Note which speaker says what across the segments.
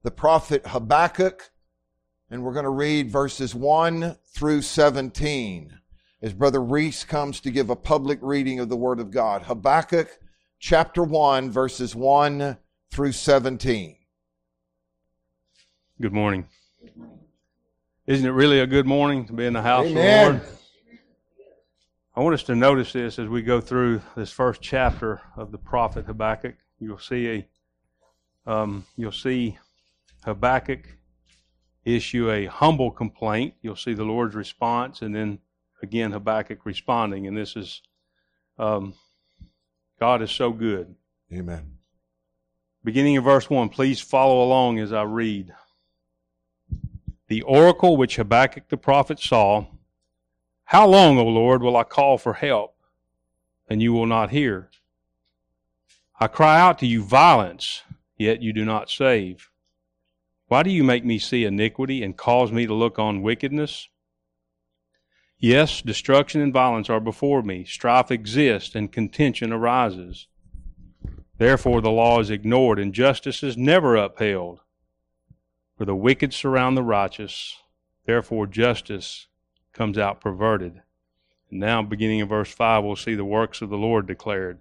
Speaker 1: the prophet Habakkuk, and we're going to read verses 1 through 17 as Brother Reese comes to give a public reading of the Word of God. Habakkuk chapter 1, verses 1 through 17.
Speaker 2: Good morning. Isn't it really a good morning to be in the house
Speaker 1: Amen.
Speaker 2: of the Lord? I want us to notice this as we go through this first chapter of the prophet Habakkuk. You'll see Habakkuk issue a humble complaint. You'll see the Lord's response, and then again Habakkuk responding. And this is God is so good.
Speaker 1: Amen.
Speaker 2: Beginning in verse 1, please follow along as I read. The oracle which Habakkuk the prophet saw. How long, O Lord, will I call for help, and you will not hear? I cry out to you violence, yet you do not save. Why do you make me see iniquity and cause me to look on wickedness? Yes, destruction and violence are before me. Strife exists and contention arises. Therefore the law is ignored and justice is never upheld. For the wicked surround the righteous, therefore justice comes out perverted. And now, beginning in verse 5, we'll see the works of the Lord declared.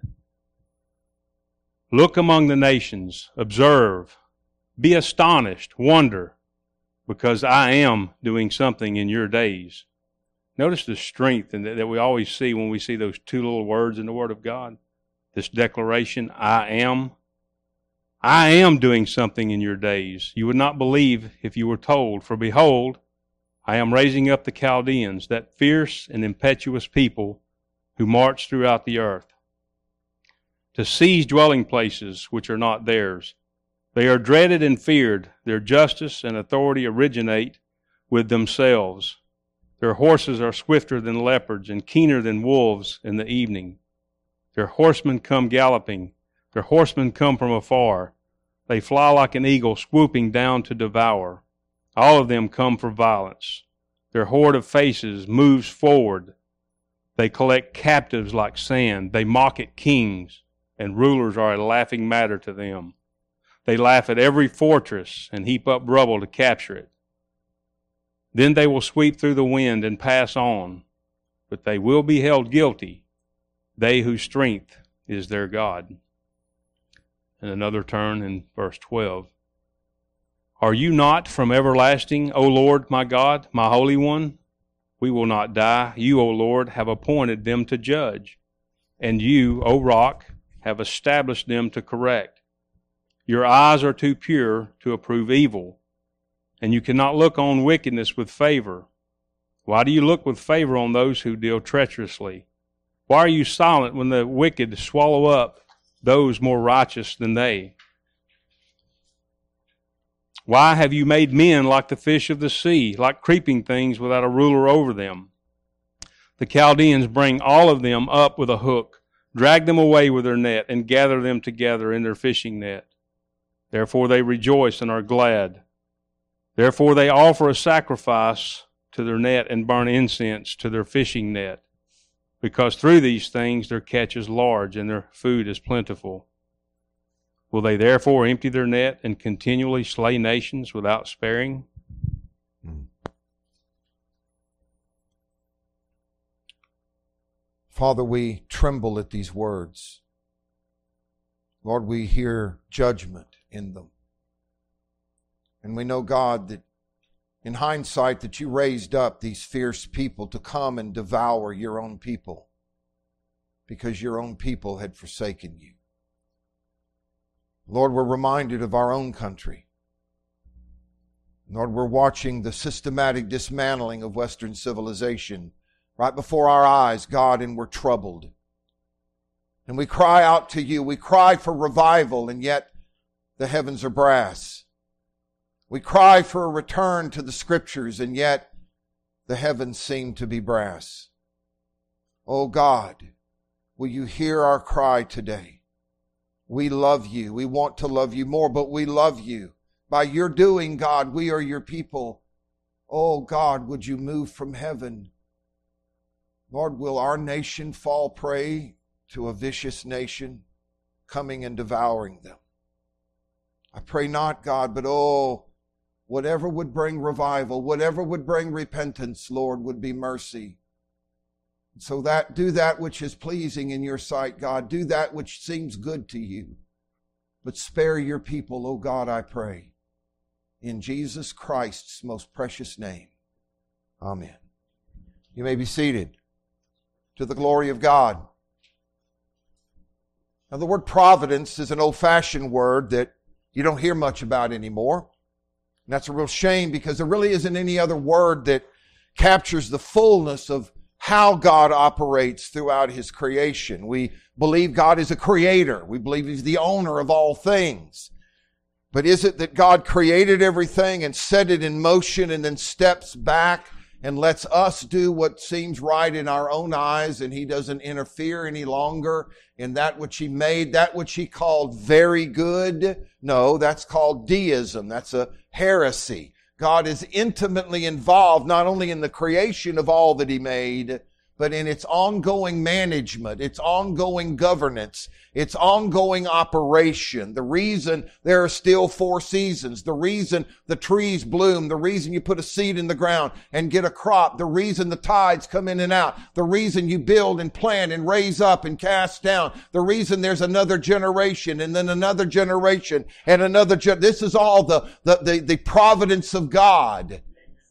Speaker 2: Look among the nations, observe, be astonished, wonder, because I am doing something in your days. Notice the strength that we always see when we see those two little words in the Word of God. This declaration, I am. I am doing something in your days. You would not believe if you were told, for behold, I am raising up the Chaldeans, that fierce and impetuous people who march throughout the earth, to seize dwelling places which are not theirs. They are dreaded and feared. Their justice and authority originate with themselves. Their horses are swifter than leopards and keener than wolves in the evening. Their horsemen come galloping. Their horsemen come from afar. They fly like an eagle, swooping down to devour. All of them come for violence. Their horde of faces moves forward. They collect captives like sand. They mock at kings, and rulers are a laughing matter to them. They laugh at every fortress and heap up rubble to capture it. Then they will sweep through the wind and pass on, but they will be held guilty, they whose strength is their God. And another turn in verse 12. Are you not from everlasting, O Lord, my God, my Holy One? We will not die. You, O Lord, have appointed them to judge, and you, O Rock, have established them to correct. Your eyes are too pure to approve evil, and you cannot look on wickedness with favor. Why do you look with favor on those who deal treacherously? Why are you silent when the wicked swallow up those more righteous than they? Why have you made men like the fish of the sea, like creeping things without a ruler over them? The Chaldeans bring all of them up with a hook, drag them away with their net, and gather them together in their fishing net. Therefore they rejoice and are glad. Therefore they offer a sacrifice to their net and burn incense to their fishing net, because through these things their catch is large and their food is plentiful. Will they therefore empty their net and continually slay nations without sparing?
Speaker 1: Father, we tremble at these words. Lord, we hear judgment in them. And we know, God, that in hindsight that you raised up these fierce people to come and devour your own people because your own people had forsaken you. Lord, we're reminded of our own country. Lord, we're watching the systematic dismantling of Western civilization right before our eyes, God, and we're troubled. And we cry out to you. We cry for revival, and yet the heavens are brass. We cry for a return to the Scriptures, and yet the heavens seem to be brass. Oh God, will you hear our cry today? We love you. We want to love you more, but we love you. By your doing, God, we are your people. Oh God, would you move from heaven? Lord, will our nation fall prey to a vicious nation coming and devouring them? I pray not, God, but whatever would bring revival, whatever would bring repentance, Lord, would be mercy. So do that which is pleasing in your sight, God. Do that which seems good to you. But spare your people, O God, I pray. In Jesus Christ's most precious name. Amen. You may be seated. To the glory of God. Now, the word providence is an old-fashioned word that you don't hear much about anymore. And that's a real shame, because there really isn't any other word that captures the fullness of how God operates throughout His creation. We believe God is a creator. We believe He's the owner of all things. But is it that God created everything and set it in motion and then steps back and lets us do what seems right in our own eyes, and He doesn't interfere any longer in that which He made, that which He called very good? No, that's called deism. That's a heresy. God is intimately involved not only in the creation of all that He made, but in its ongoing management, its ongoing governance, its ongoing operation. The reason there are still 4 seasons, the reason the trees bloom, the reason you put a seed in the ground and get a crop, the reason the tides come in and out, the reason you build and plant and raise up and cast down, the reason there's another generation and then another generation and another this is all the providence of God.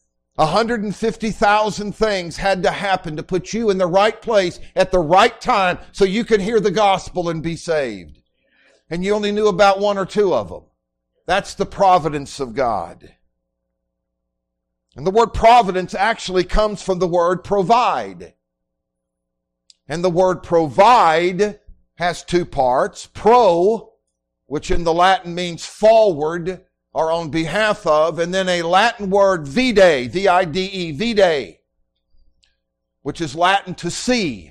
Speaker 1: 150,000 things had to happen to put you in the right place at the right time so you could hear the gospel and be saved. And you only knew about 1 or 2 of them. That's the providence of God. And the word providence actually comes from the word provide. And the word provide has 2 parts. Pro, which in the Latin means forward, or on behalf of, and then a Latin word vide, V-I-D-E, vide, which is Latin to see.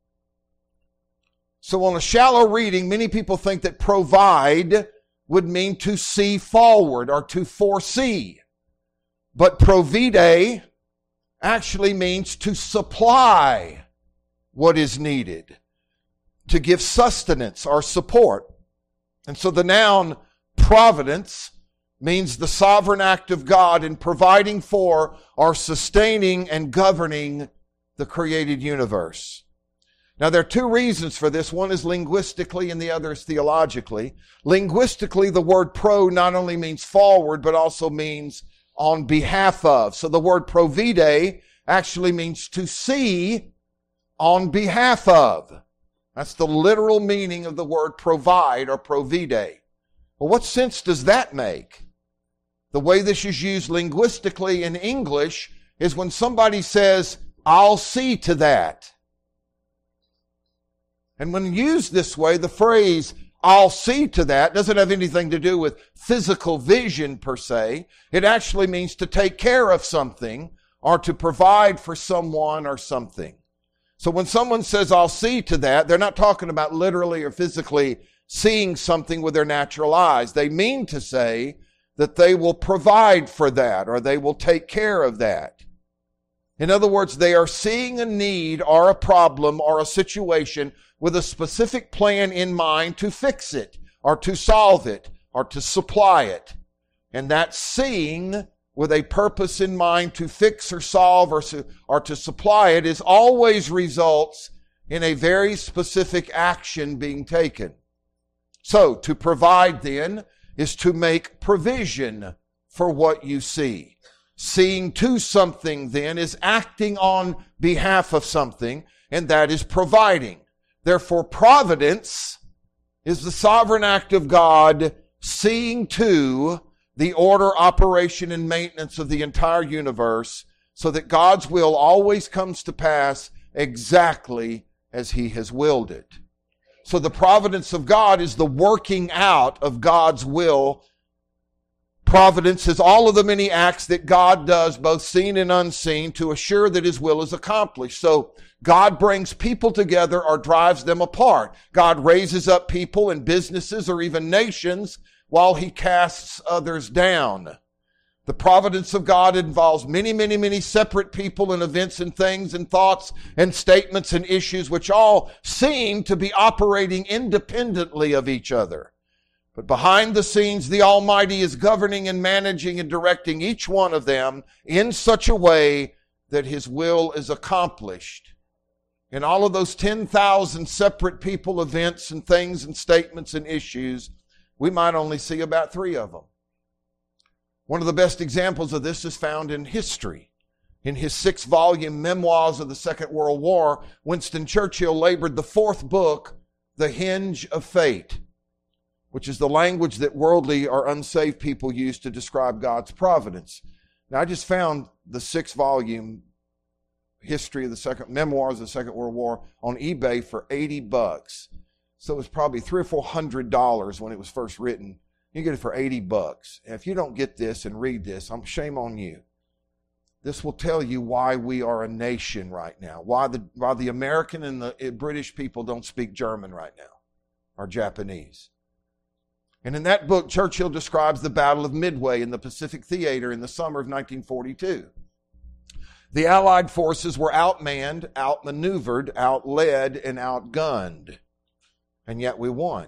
Speaker 1: So on a shallow reading, many people think that provide would mean to see forward or to foresee. But provide actually means to supply what is needed, to give sustenance or support. And so the noun providence means the sovereign act of God in providing for or sustaining and governing the created universe. Now, there are 2 reasons for this. One is linguistically and the other is theologically. Linguistically, the word pro not only means forward, but also means on behalf of. So the word provide actually means to see on behalf of. That's the literal meaning of the word provide or provide. Well, what sense does that make? The way this is used linguistically in English is when somebody says, I'll see to that. And when used this way, the phrase, I'll see to that, doesn't have anything to do with physical vision per se. It actually means to take care of something or to provide for someone or something. So when someone says, I'll see to that, they're not talking about literally or physically seeing something with their natural eyes. They mean to say that they will provide for that or they will take care of that. In other words, they are seeing a need or a problem or a situation with a specific plan in mind to fix it or to solve it or to supply it. And that seeing with a purpose in mind to fix or solve or to supply it is always results in a very specific action being taken. So to provide then is to make provision for what you see. Seeing to something then is acting on behalf of something, and that is providing. Therefore, providence is the sovereign act of God seeing to the order, operation, and maintenance of the entire universe so that God's will always comes to pass exactly as He has willed it. So the providence of God is the working out of God's will. Providence is all of the many acts that God does, both seen and unseen, to assure that His will is accomplished. So God brings people together or drives them apart. God raises up people and businesses or even nations while He casts others down. The providence of God involves many, many, many separate people and events and things and thoughts and statements and issues which all seem to be operating independently of each other. But behind the scenes, the Almighty is governing and managing and directing each one of them in such a way that His will is accomplished. In all of those 10,000 separate people, events, and things, and statements, and issues, we might only see about 3 of them. One of the best examples of this is found in history. In his 6-volume Memoirs of the Second World War, Winston Churchill labored the 4th book, The Hinge of Fate, which is the language that worldly or unsaved people use to describe God's providence. Now, I just found the 6-volume history of the Memoirs of the Second World War on eBay for $80. So it was probably $300 or $400 when it was first written. You get it for $80. And if you don't get this and read this, shame on you. This will tell you why we are a nation right now. Why the American and the British people don't speak German right now, or Japanese. And in that book, Churchill describes the Battle of Midway in the Pacific Theater in the summer of 1942. The Allied forces were outmanned, outmaneuvered, outled, and outgunned. And yet we won.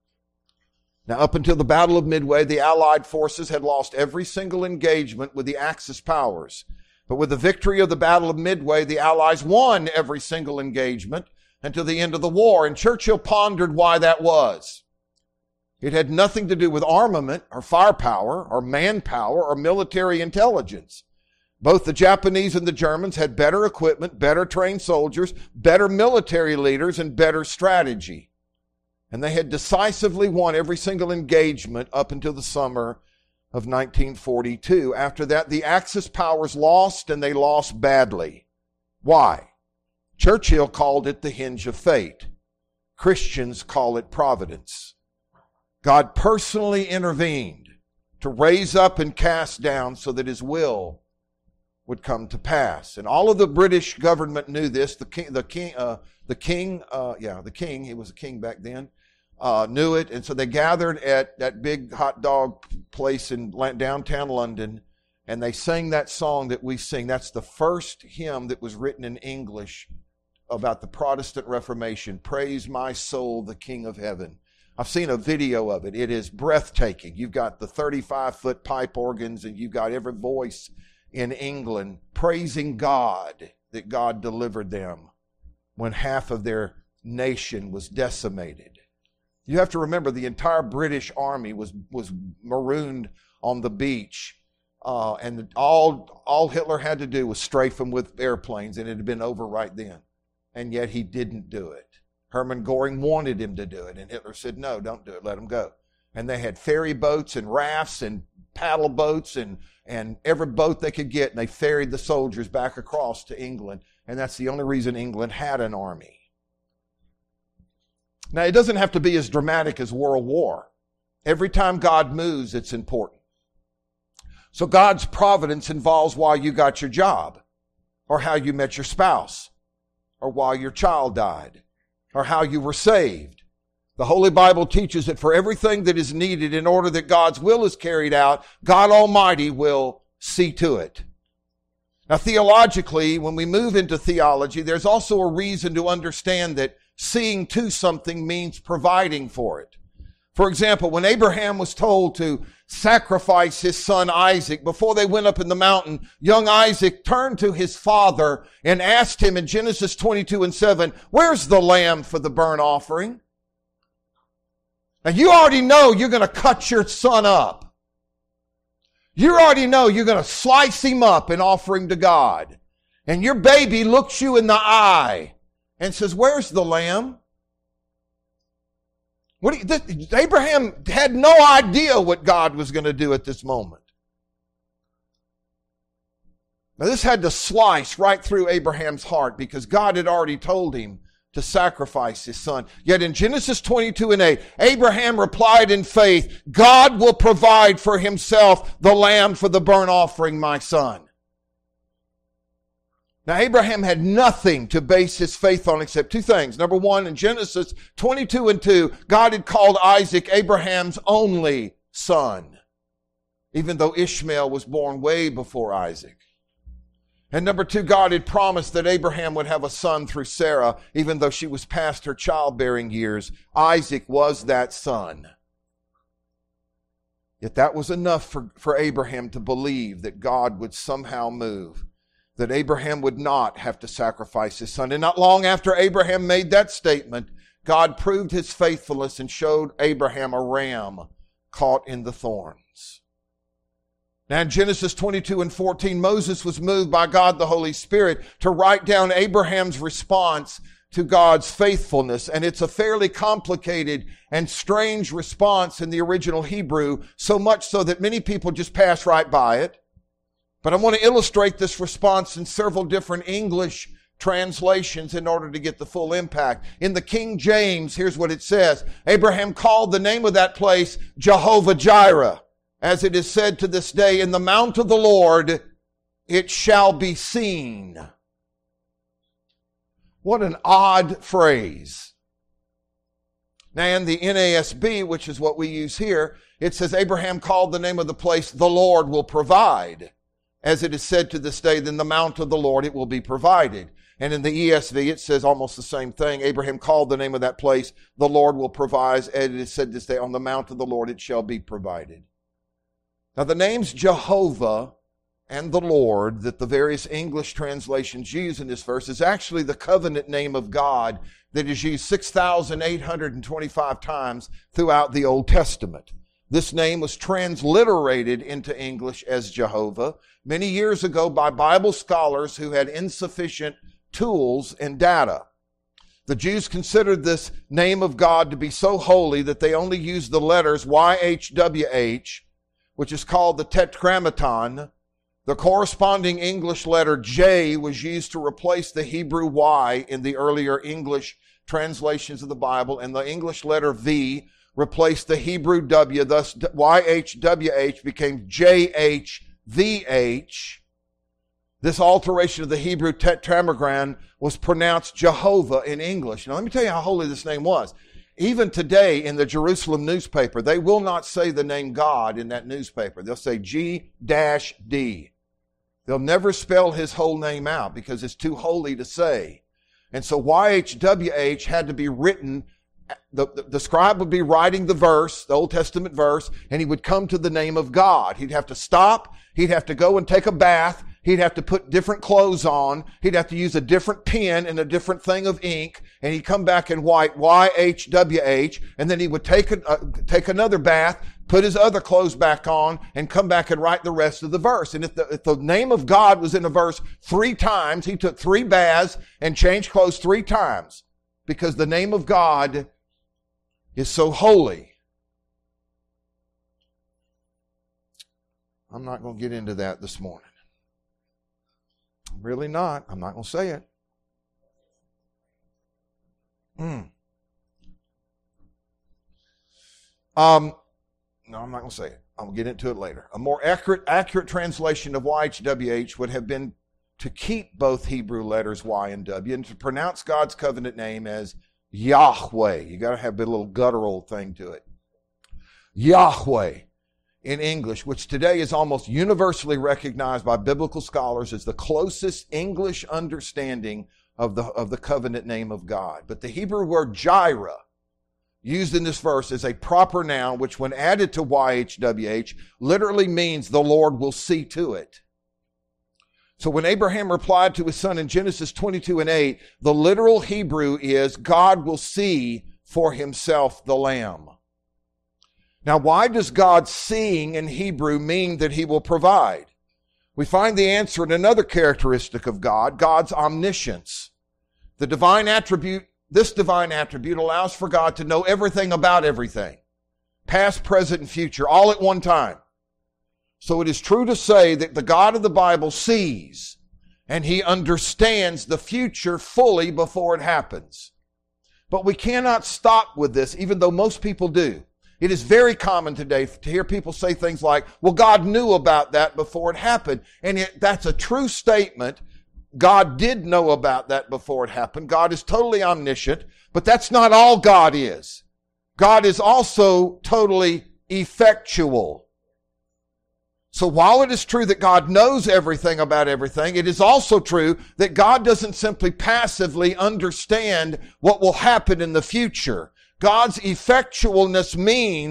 Speaker 1: Now, up until the Battle of Midway, the Allied forces had lost every single engagement with the Axis powers. But with the victory of the Battle of Midway, the Allies won every single engagement until the end of the war. And Churchill pondered why that was. It had nothing to do with armament or firepower or manpower or military intelligence. Both the Japanese and the Germans had better equipment, better trained soldiers, better military leaders, and better strategy. And they had decisively won every single engagement up until the summer of 1942. After that, the Axis powers lost, and they lost badly. Why? Churchill called it the hinge of fate. Christians call it providence. God personally intervened to raise up and cast down so that His will would come to pass. And all of the British government knew this. The king, he was a king back then, knew it. And so they gathered at that big hot dog place in downtown London, and they sang that song that we sing. That's the first hymn that was written in English about the Protestant Reformation. Praise my soul, the King of Heaven. I've seen a video of it. It is breathtaking. You've got the 35-foot pipe organs, and you've got every voice in England praising God that God delivered them when half of their nation was decimated. You have to remember the entire British army was marooned on the beach, and all Hitler had to do was strafe them with airplanes, and it had been over right then. And yet he didn't do it. Hermann Göring wanted him to do it, and Hitler said, no, don't do it, let him go. And they had ferry boats and rafts and paddle boats and every boat they could get, and they ferried the soldiers back across to England, and that's the only reason England had an army. Now, it doesn't have to be as dramatic as World War. Every time God moves, it's important. So God's providence involves why you got your job, or how you met your spouse, or why your child died, or how you were saved. The Holy Bible teaches that for everything that is needed in order that God's will is carried out, God Almighty will see to it. Now, theologically, when we move into theology, there's also a reason to understand that seeing to something means providing for it. For example, when Abraham was told to sacrifice his son Isaac, before they went up in the mountain, young Isaac turned to his father and asked him in Genesis 22:7, where's the lamb for the burnt offering? And you already know you're going to cut your son up. You already know you're going to slice him up in offering to God. And your baby looks you in the eye and says, where's the lamb? Abraham had no idea what God was going to do at this moment. Now, this had to slice right through Abraham's heart because God had already told him to sacrifice his son. Yet in Genesis 22:8, Abraham replied in faith, God will provide for himself the lamb for the burnt offering, my son. Now, Abraham had nothing to base his faith on except two things. Number one, in Genesis 22:2, God had called Isaac Abraham's only son, even though Ishmael was born way before Isaac. And number two, God had promised that Abraham would have a son through Sarah, even though she was past her childbearing years. Isaac was that son. Yet that was enough for Abraham to believe that God would somehow move, that Abraham would not have to sacrifice his son. And not long after Abraham made that statement, God proved his faithfulness and showed Abraham a ram caught in the thorns. Now in Genesis 22 and 14, Moses was moved by God the Holy Spirit to write down Abraham's response to God's faithfulness. And it's a fairly complicated and strange response in the original Hebrew, so much so that many people just pass right by it. But I want to illustrate this response in several different English translations in order to get the full impact. In the King James, here's what it says. Abraham called the name of that place Jehovah Jireh. As it is said to this day, in the mount of the Lord it shall be seen. What an odd phrase. Now in the NASB, which is what we use here, it says Abraham called the name of the place, the Lord will provide. As it is said to this day, in the mount of the Lord it will be provided. And in the ESV, it says almost the same thing. Abraham called the name of that place, the Lord will provide. As it is said this day, on the mount of the Lord it shall be provided. Now the names Jehovah and the Lord that the various English translations use in this verse is actually the covenant name of God that is used 6,825 times throughout the Old Testament. This name was transliterated into English as Jehovah many years ago by Bible scholars who had insufficient tools and data. The Jews considered this name of God to be so holy that they only used the letters YHWH, which is called the Tetragrammaton. The corresponding English letter J was used to replace the Hebrew Y in the earlier English translations of the Bible, and the English letter V replaced the Hebrew W. Thus, YHWH became JHVH. This alteration of the Hebrew Tetragrammaton was pronounced Jehovah in English. Now, let me tell you how holy this name was. Even today in the Jerusalem newspaper, they will not say the name God in that newspaper. They'll say G-D. They'll never spell his whole name out because it's too holy to say. And so YHWH had to be written. The scribe would be writing the verse, the Old Testament verse, and he would come to the name of God. He'd have to stop. He'd have to go and take a bath. He'd have to put different clothes on. He'd have to use a different pen and a different thing of ink. And he'd come back and write YHWH. And then he would take another bath, put his other clothes back on, and come back and write the rest of the verse. And if the name of God was in a verse 3 times, he took 3 baths and changed clothes 3 times. Because the name of God is so holy. I'm not going to get into that this morning. I'm really not. I'm not going to say it. No, I'm not going to say it. I'll get into it later. A more accurate translation of YHWH would have been to keep both Hebrew letters Y and W and to pronounce God's covenant name as Yahweh. You got to have a little guttural thing to it. Yahweh in English, which today is almost universally recognized by biblical scholars as the closest English understanding of the covenant name of God. But the Hebrew word Jireh, used in this verse, is a proper noun, which when added to YHWH, literally means the Lord will see to it. So when Abraham replied to his son in Genesis 22:8, the literal Hebrew is, God will see for himself the lamb. Now, why does God seeing in Hebrew mean that he will provide? We find the answer in another characteristic of God, God's omniscience. This divine attribute allows for God to know everything about everything, past, present, and future, all at one time. So it is true to say that the God of the Bible sees and he understands the future fully before it happens. But we cannot stop with this, even though most people do. It is very common today to hear people say things like, well, God knew about that before it happened. And that's a true statement. God did know about that before it happened. God is totally omniscient, but that's not all God is. God is also totally effectual. So while it is true that God knows everything about everything, it is also true that God doesn't simply passively understand what will happen in the future. God's effectualness means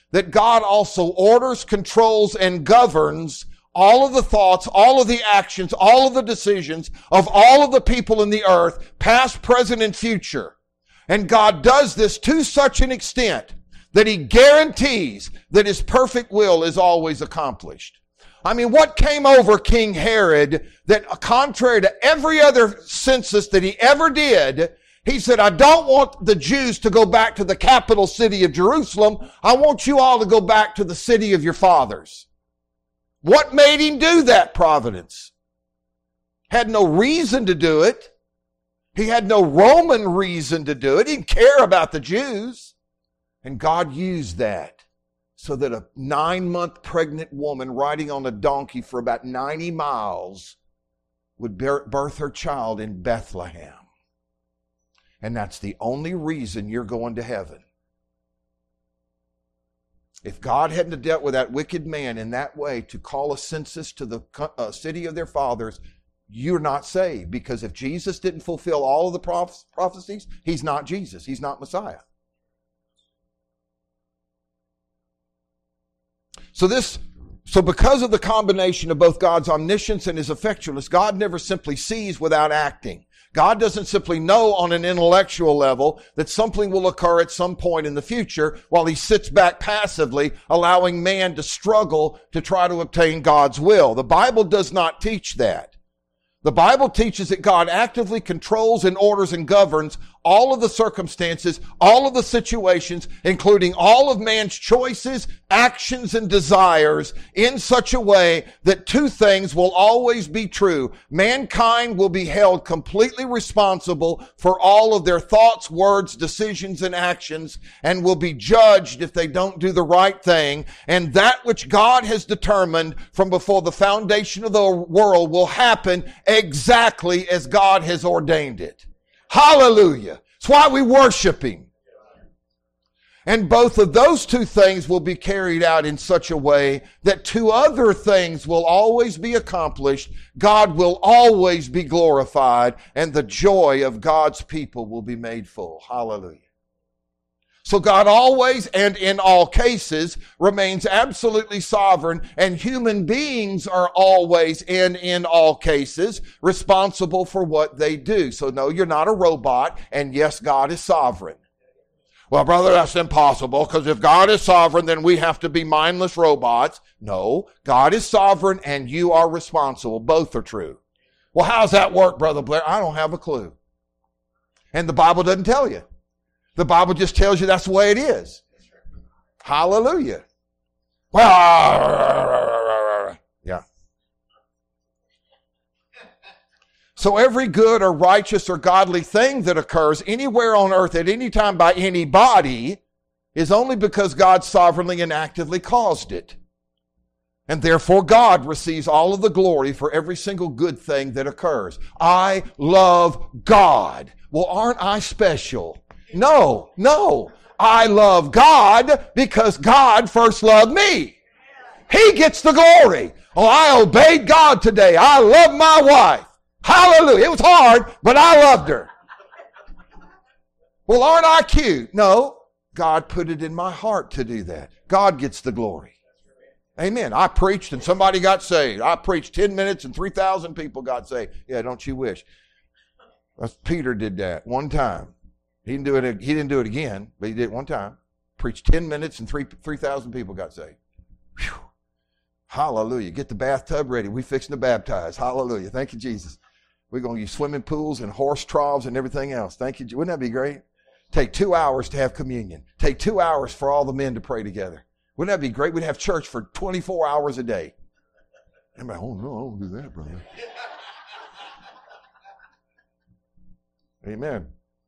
Speaker 1: that God also orders, controls, and governs all of the thoughts, all of the actions, all of the decisions of all of the people in the earth, past, present, and future. And God does this to such an extent that He guarantees that His perfect will is always accomplished. I mean, what came over King Herod that, contrary to every other census that he ever did, he said, I don't want the Jews to go back to the capital city of Jerusalem. I want you all to go back to the city of your fathers. What made him do that, Providence? Had no reason to do it. He had no Roman reason to do it. He didn't care about the Jews. And God used that so that a 9-month pregnant woman riding on a donkey for about 90 miles would birth her child in Bethlehem. And that's the only reason you're going to heaven. If God hadn't dealt with that wicked man in that way to call a census to the city of their fathers, you're not saved. Because if Jesus didn't fulfill all of the prophecies, He's not Jesus. He's not Messiah. So because of the combination of both God's omniscience and His effectualness, God never simply sees without acting. God doesn't simply know on an intellectual level that something will occur at some point in the future while He sits back passively, allowing man to struggle to try to obtain God's will. The Bible does not teach that. The Bible teaches that God actively controls and orders and governs all of the circumstances, all of the situations, including all of man's choices, actions, and desires in such a way that two things will always be true. Mankind will be held completely responsible for all of their thoughts, words, decisions, and actions, and will be judged if they don't do the right thing. And that which God has determined from before the foundation of the world will happen exactly as God has ordained it. Hallelujah. That's why we worship Him. And both of those two things will be carried out in such a way that two other things will always be accomplished. God will always be glorified, and the joy of God's people will be made full. Hallelujah. So God always and in all cases remains absolutely sovereign, and human beings are always and in all cases responsible for what they do. So no, you're not a robot, and yes, God is sovereign. Well, brother, that's impossible, because if God is sovereign, then we have to be mindless robots. No, God is sovereign and you are responsible. Both are true. Well, how's that work, Brother Blair? I don't have a clue. And the Bible doesn't tell you. The Bible just tells you that's the way it is. Hallelujah. Well, yeah. So every good or righteous or godly thing that occurs anywhere on earth at any time by anybody is only because God sovereignly and actively caused it. And therefore God receives all of the glory for every single good thing that occurs. I love God. Well, aren't I special? No. I love God because God first loved me. He gets the glory. Oh, I obeyed God today. I love my wife. Hallelujah. It was hard, but I loved her. Well, aren't I cute? No. God put it in my heart to do that. God gets the glory. Amen. I preached and somebody got saved. I preached 10 minutes and 3,000 people got saved. Yeah, don't you wish? Peter did that one time. He didn't do it again, but he did it one time. Preached 10 minutes and 3,000 people got saved. Whew. Hallelujah. Get the bathtub ready. We fixing to baptize. Hallelujah. Thank you, Jesus. We're going to use swimming pools and horse troughs and everything else. Thank you. Wouldn't that be great? Take 2 hours to have communion. Take 2 hours for all the men to pray together. Wouldn't that be great? We'd have church for 24 hours a day. I'm like, oh no, I won't do that, brother. Amen.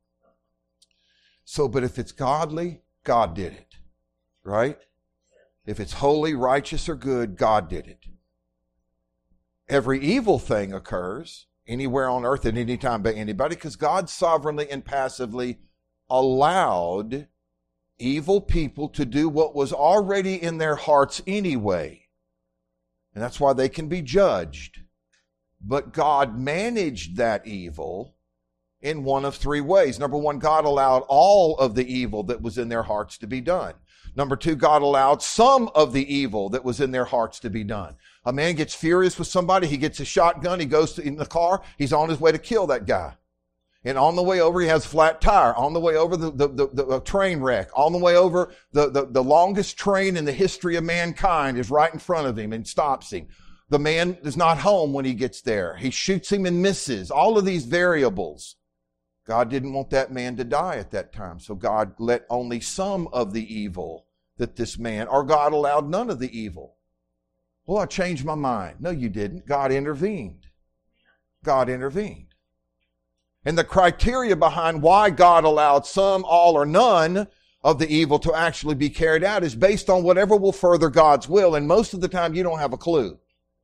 Speaker 1: So, but if it's godly, God did it. Right? If it's holy, righteous, or good, God did it. Every evil thing occurs anywhere on earth at any time by anybody because God sovereignly and passively allowed evil people to do what was already in their hearts anyway. And that's why they can be judged. But God managed that evil in one of three ways. Number one, God allowed all of the evil that was in their hearts to be done. Number two, God allowed some of the evil that was in their hearts to be done. A man gets furious with somebody. He gets a shotgun. He goes in the car. He's on his way to kill that guy. And on the way over, he has a flat tire. On the way over, the train wreck. On the way over, the longest train in the history of mankind is right in front of him and stops him. The man is not home when he gets there. He shoots him and misses. All of these variables. God didn't want that man to die at that time. So God let only some of the evil that this man, or God allowed none of the evil. Well, I changed my mind. No, you didn't. God intervened. God intervened. And the criteria behind why God allowed some, all, or none of the evil to actually be carried out is based on whatever will further God's will. And most of the time, you don't have a clue.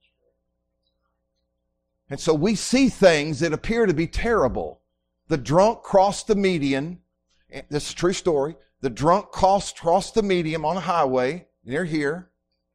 Speaker 1: And so we see things that appear to be terrible. The drunk crossed the median. This is a true story. The drunk crossed the median on a highway near here.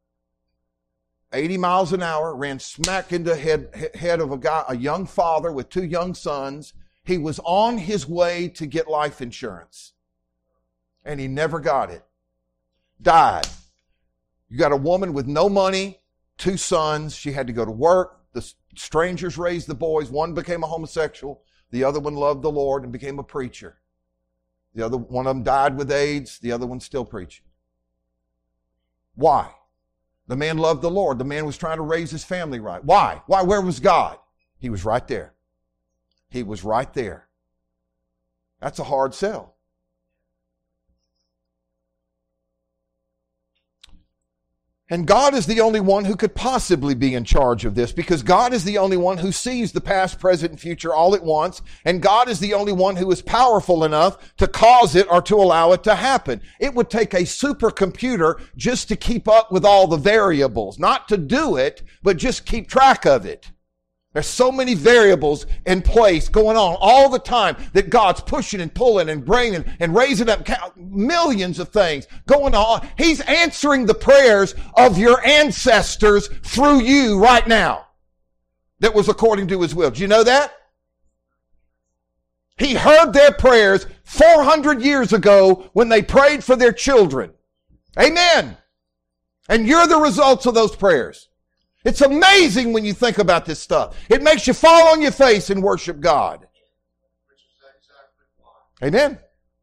Speaker 1: 80 miles an hour, ran smack into the head of a young father with two young sons. He was on his way to get life insurance. And he never got it. Died. You got a woman with no money, two sons. She had to go to work. The strangers raised the boys. One became a homosexual. The other one loved the Lord and became a preacher. The other one of them died with AIDS. The other one's still preaching. Why? The man loved the Lord. The man was trying to raise his family right. Why? Why? Where was God? He was right there. He was right there. That's a hard sell. And God is the only one who could possibly be in charge of this, because God is the only one who sees the past, present, and future all at once. And God is the only one who is powerful enough to cause it or to allow it to happen. It would take a supercomputer just to keep up with all the variables, not to do it, but just keep track of it. There's so many variables in place going on all the time that God's pushing and pulling and bringing and raising up millions of things going on. He's answering the prayers of your ancestors through you right now. That was according to His will. Do you know that? He heard their prayers 400 years ago when they prayed for their children. Amen. And you're the results of those prayers. It's amazing when you think about this stuff. It makes you fall on your face and worship God. Amen.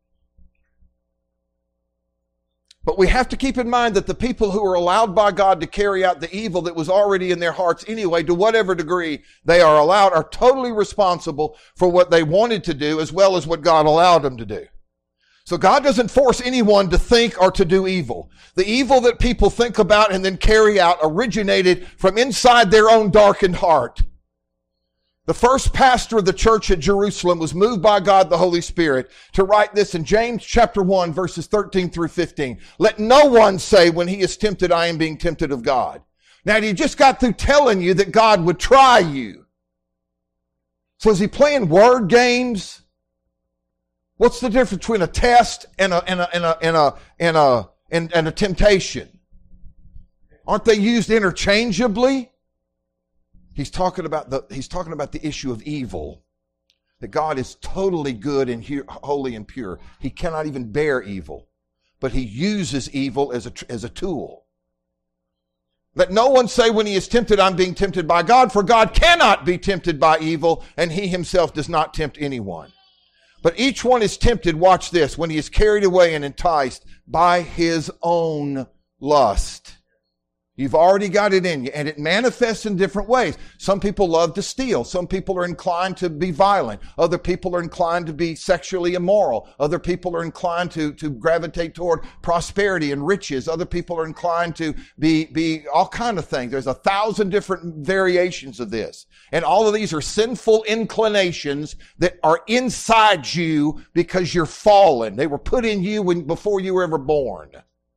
Speaker 1: But we have to keep in mind that the people who are allowed by God to carry out the evil that was already in their hearts anyway, to whatever degree they are allowed, are totally responsible for what they wanted to do as well as what God allowed them to do. So God doesn't force anyone to think or to do evil. The evil that people think about and then carry out originated from inside their own darkened heart. The first pastor of the church at Jerusalem was moved by God the Holy Spirit to write this in James chapter 1 verses 13 through 15. Let no one say when he is tempted, I am being tempted of God. Now he just got through telling you that God would try you. So is he playing word games? What's the difference between a test and a temptation? Aren't they used interchangeably? He's talking about the issue of evil. That God is totally good and holy and pure. He cannot even bear evil, but He uses evil as a tool. Let no one say when he is tempted, I'm being tempted by God, for God cannot be tempted by evil, and He Himself does not tempt anyone. But each one is tempted, watch this, when he is carried away and enticed by his own lust. You've already got it in you, and it manifests in different ways. Some people love to steal. Some people are inclined to be violent. Other people are inclined to be sexually immoral. Other people are inclined to gravitate toward prosperity and riches. Other people are inclined to be all kind of things. There's 1,000 different variations of this. And all of these are sinful inclinations that are inside you because you're fallen. They were put in you before you were ever born.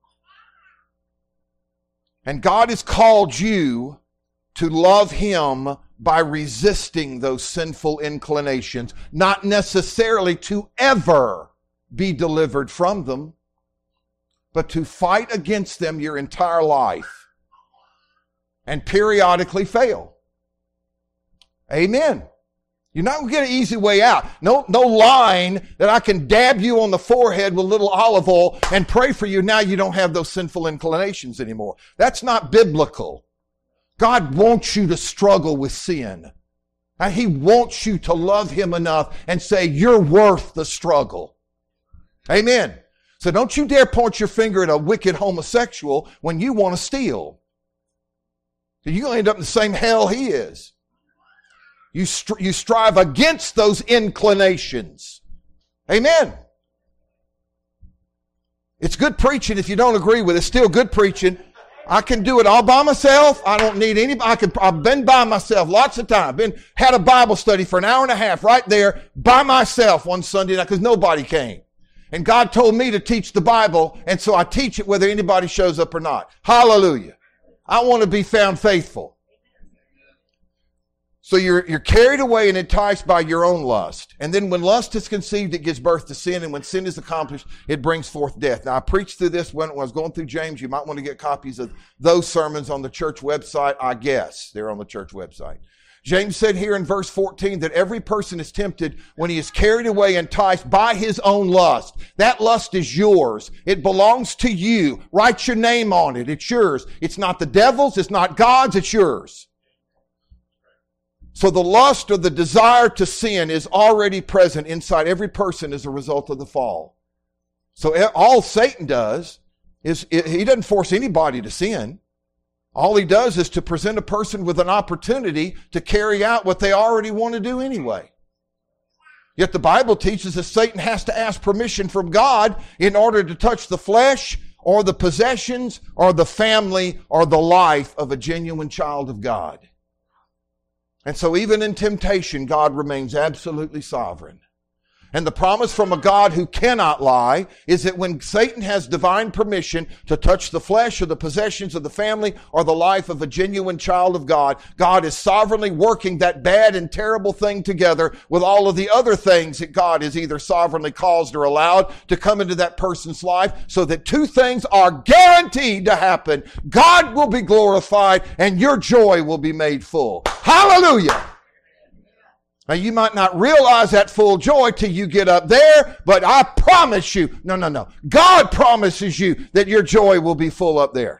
Speaker 1: And God has called you to love Him by resisting those sinful inclinations, not necessarily to ever be delivered from them, but to fight against them your entire life and periodically fail. Amen. You're not going to get an easy way out. No line that I can dab you on the forehead with a little olive oil and pray for you. Now you don't have those sinful inclinations anymore. That's not biblical. God wants you to struggle with sin. And He wants you to love Him enough and say, you're worth the struggle. Amen. So don't you dare point your finger at a wicked homosexual when you want to steal. You're going to end up in the same hell he is. You strive against those inclinations. Amen. It's good preaching if you don't agree with it. It's still good preaching. I can do it all by myself. I don't need anybody. I've been by myself lots of times. Had a Bible study for an hour and a half right there by myself one Sunday night because nobody came. And God told me to teach the Bible, and so I teach it whether anybody shows up or not. Hallelujah. I want to be found faithful. So you're carried away and enticed by your own lust. And then when lust is conceived, it gives birth to sin. And when sin is accomplished, it brings forth death. Now, I preached through this when I was going through James. You might want to get copies of those sermons on the church website. I guess they're on the church website. James said here in verse 14 that every person is tempted when he is carried away and enticed by his own lust. That lust is yours. It belongs to you. Write your name on it. It's yours. It's not the devil's. It's not God's. It's yours. So the lust or the desire to sin is already present inside every person as a result of the fall. So all Satan does is he doesn't force anybody to sin. All he does is to present a person with an opportunity to carry out what they already want to do anyway. Yet the Bible teaches that Satan has to ask permission from God in order to touch the flesh or the possessions or the family or the life of a genuine child of God. And so even in temptation, God remains absolutely sovereign. And the promise from a God who cannot lie is that when Satan has divine permission to touch the flesh or the possessions of the family or the life of a genuine child of God, God is sovereignly working that bad and terrible thing together with all of the other things that God has either sovereignly caused or allowed to come into that person's life, so that two things are guaranteed to happen. God will be glorified and your joy will be made full. Hallelujah! Now, you might not realize that full joy till you get up there, but I promise you, no. God promises you that your joy will be full up there.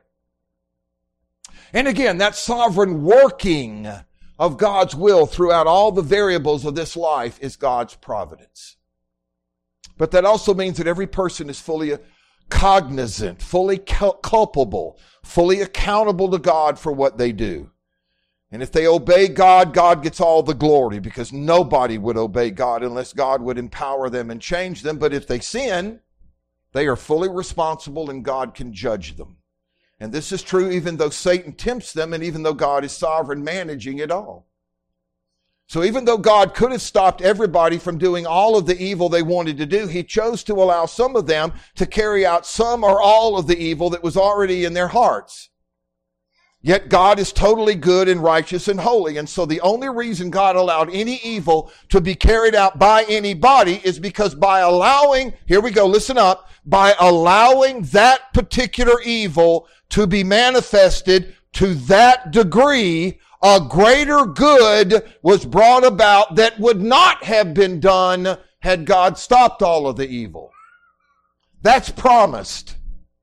Speaker 1: And again, that sovereign working of God's will throughout all the variables of this life is God's providence. But that also means that every person is fully cognizant, fully culpable, fully accountable to God for what they do. And if they obey God, God gets all the glory, because nobody would obey God unless God would empower them and change them. But if they sin, they are fully responsible and God can judge them. And this is true even though Satan tempts them and even though God is sovereign managing it all. So even though God could have stopped everybody from doing all of the evil they wanted to do, He chose to allow some of them to carry out some or all of the evil that was already in their hearts. Yet God is totally good and righteous and holy. And so the only reason God allowed any evil to be carried out by anybody is because by allowing, here we go, listen up, by allowing that particular evil to be manifested to that degree, a greater good was brought about that would not have been done had God stopped all of the evil. That's promised.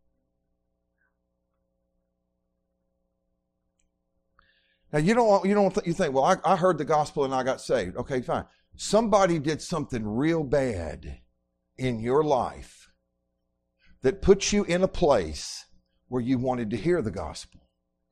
Speaker 1: Now, you think, well, I heard the gospel and I got saved. Okay, fine. Somebody did something real bad in your life that puts you in a place where you wanted to hear the gospel.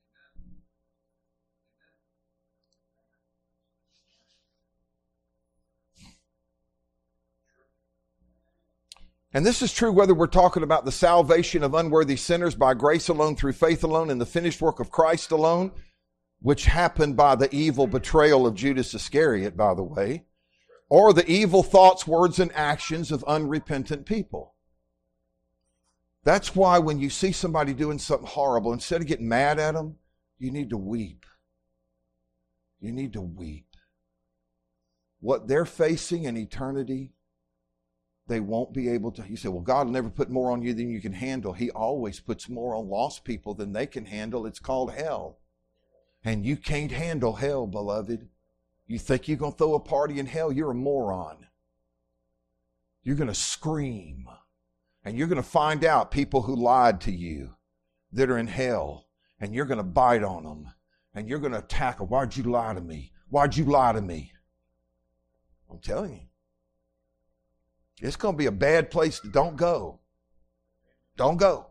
Speaker 1: And this is true whether we're talking about the salvation of unworthy sinners by grace alone, through faith alone, in the finished work of Christ alone, which happened by the evil betrayal of Judas Iscariot, by the way, or the evil thoughts, words, and actions of unrepentant people. That's why when you see somebody doing something horrible, instead of getting mad at them, you need to weep. You need to weep. What they're facing in eternity, they won't be able to. You say, well, God will never put more on you than you can handle. He always puts more on lost people than they can handle. It's called hell. And you can't handle hell, beloved. You think you're going to throw a party in hell? You're a moron. You're going to scream. And you're going to find out people who lied to you that are in hell. And you're going to bite on them. And you're going to attack them. Why'd you lie to me? Why'd you lie to me? I'm telling you. It's going to be a bad place. Don't go. Don't go.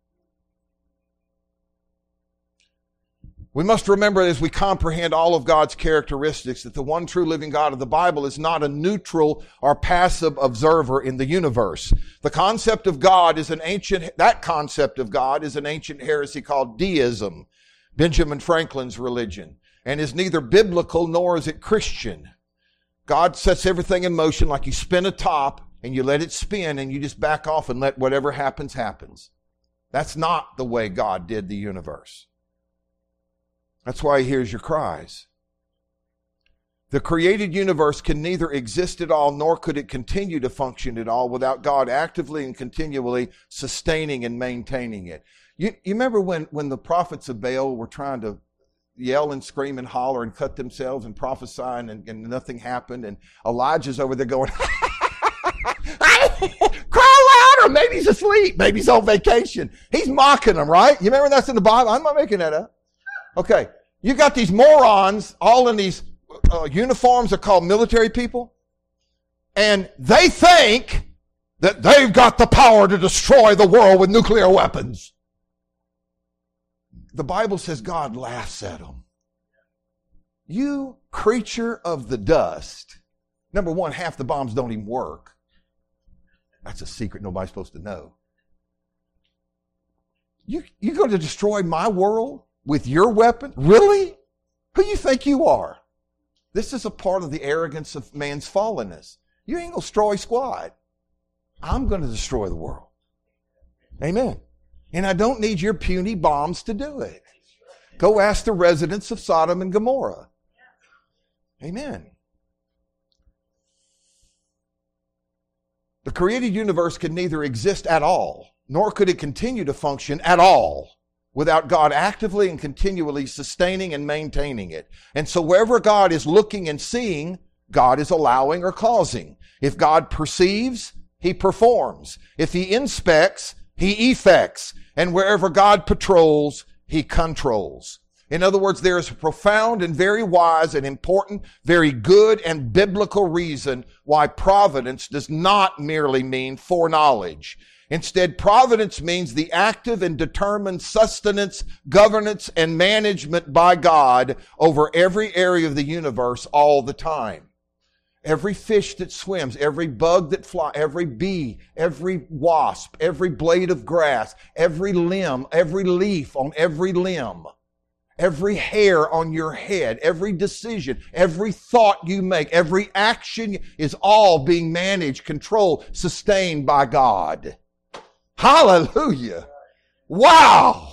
Speaker 1: We must remember as we comprehend all of God's characteristics that the one true living God of the Bible is not a neutral or passive observer in the universe. The concept of God is that concept of God is an ancient heresy called deism, Benjamin Franklin's religion, and is neither biblical nor is it Christian. God sets everything in motion like you spin a top and you let it spin and you just back off and let whatever happens, happens. That's not the way God did the universe. That's why he hears your cries. The created universe can neither exist at all nor could it continue to function at all without God actively and continually sustaining and maintaining it. You remember when the prophets of Baal were trying to yell and scream and holler and cut themselves and prophesy and nothing happened, and Elijah's over there going, cry louder, maybe he's asleep, maybe he's on vacation. He's mocking them, right? You remember that's in the Bible? I'm not making that up. Okay, you got these morons all in these uniforms are called military people, and they think that they've got the power to destroy the world with nuclear weapons. The Bible says God laughs at them. You creature of the dust. Number one, half the bombs don't even work. That's a secret nobody's supposed to know. You're going to destroy my world with your weapon? Really? Who you think you are? This is a part of the arrogance of man's fallenness. You ain't going to destroy squad. I'm going to destroy the world. Amen. And I don't need your puny bombs to do it. Go ask the residents of Sodom and Gomorrah. Amen. The created universe can neither exist at all, nor could it continue to function at all without God actively and continually sustaining and maintaining it. And so wherever God is looking and seeing, God is allowing or causing. If God perceives, he performs. If he inspects, he effects. And wherever God patrols, he controls. In other words, there is a profound and very wise and important, very good and biblical reason why providence does not merely mean foreknowledge. Instead, providence means the active and determined sustenance, governance, and management by God over every area of the universe all the time. Every fish that swims, every bug that flies, every bee, every wasp, every blade of grass, every limb, every leaf on every limb, every hair on your head, every decision, every thought you make, every action is all being managed, controlled, sustained by God. Hallelujah. Wow.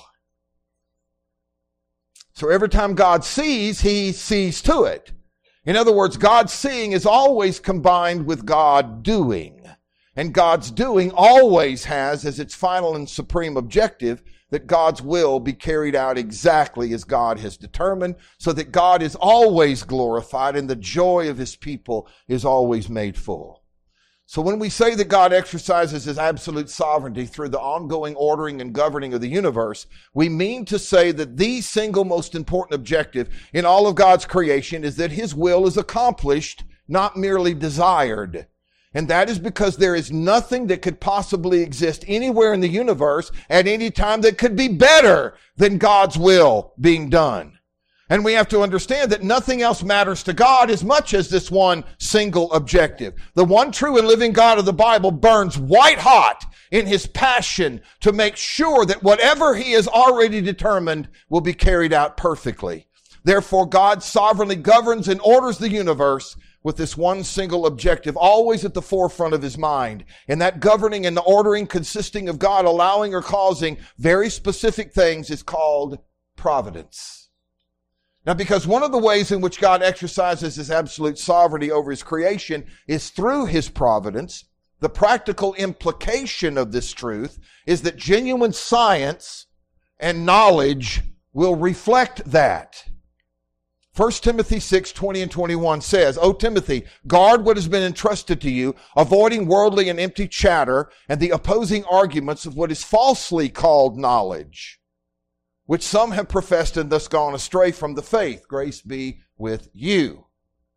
Speaker 1: So every time God sees, he sees to it. In other words, God's seeing is always combined with God doing. And God's doing always has as its final and supreme objective that God's will be carried out exactly as God has determined, so that God is always glorified and the joy of his people is always made full. So when we say that God exercises his absolute sovereignty through the ongoing ordering and governing of the universe, we mean to say that the single most important objective in all of God's creation is that his will is accomplished, not merely desired. And that is because there is nothing that could possibly exist anywhere in the universe at any time that could be better than God's will being done. And we have to understand that nothing else matters to God as much as this one single objective. The one true and living God of the Bible burns white hot in his passion to make sure that whatever he has already determined will be carried out perfectly. Therefore, God sovereignly governs and orders the universe with this one single objective always at the forefront of his mind. And that governing and the ordering consisting of God allowing or causing very specific things is called providence. Now, because one of the ways in which God exercises his absolute sovereignty over his creation is through his providence, the practical implication of this truth is that genuine science and knowledge will reflect that. 1 Timothy 6:20 and 21 says, O Timothy, guard what has been entrusted to you, avoiding worldly and empty chatter and the opposing arguments of what is falsely called knowledge, which some have professed and thus gone astray from the faith. Grace be with you.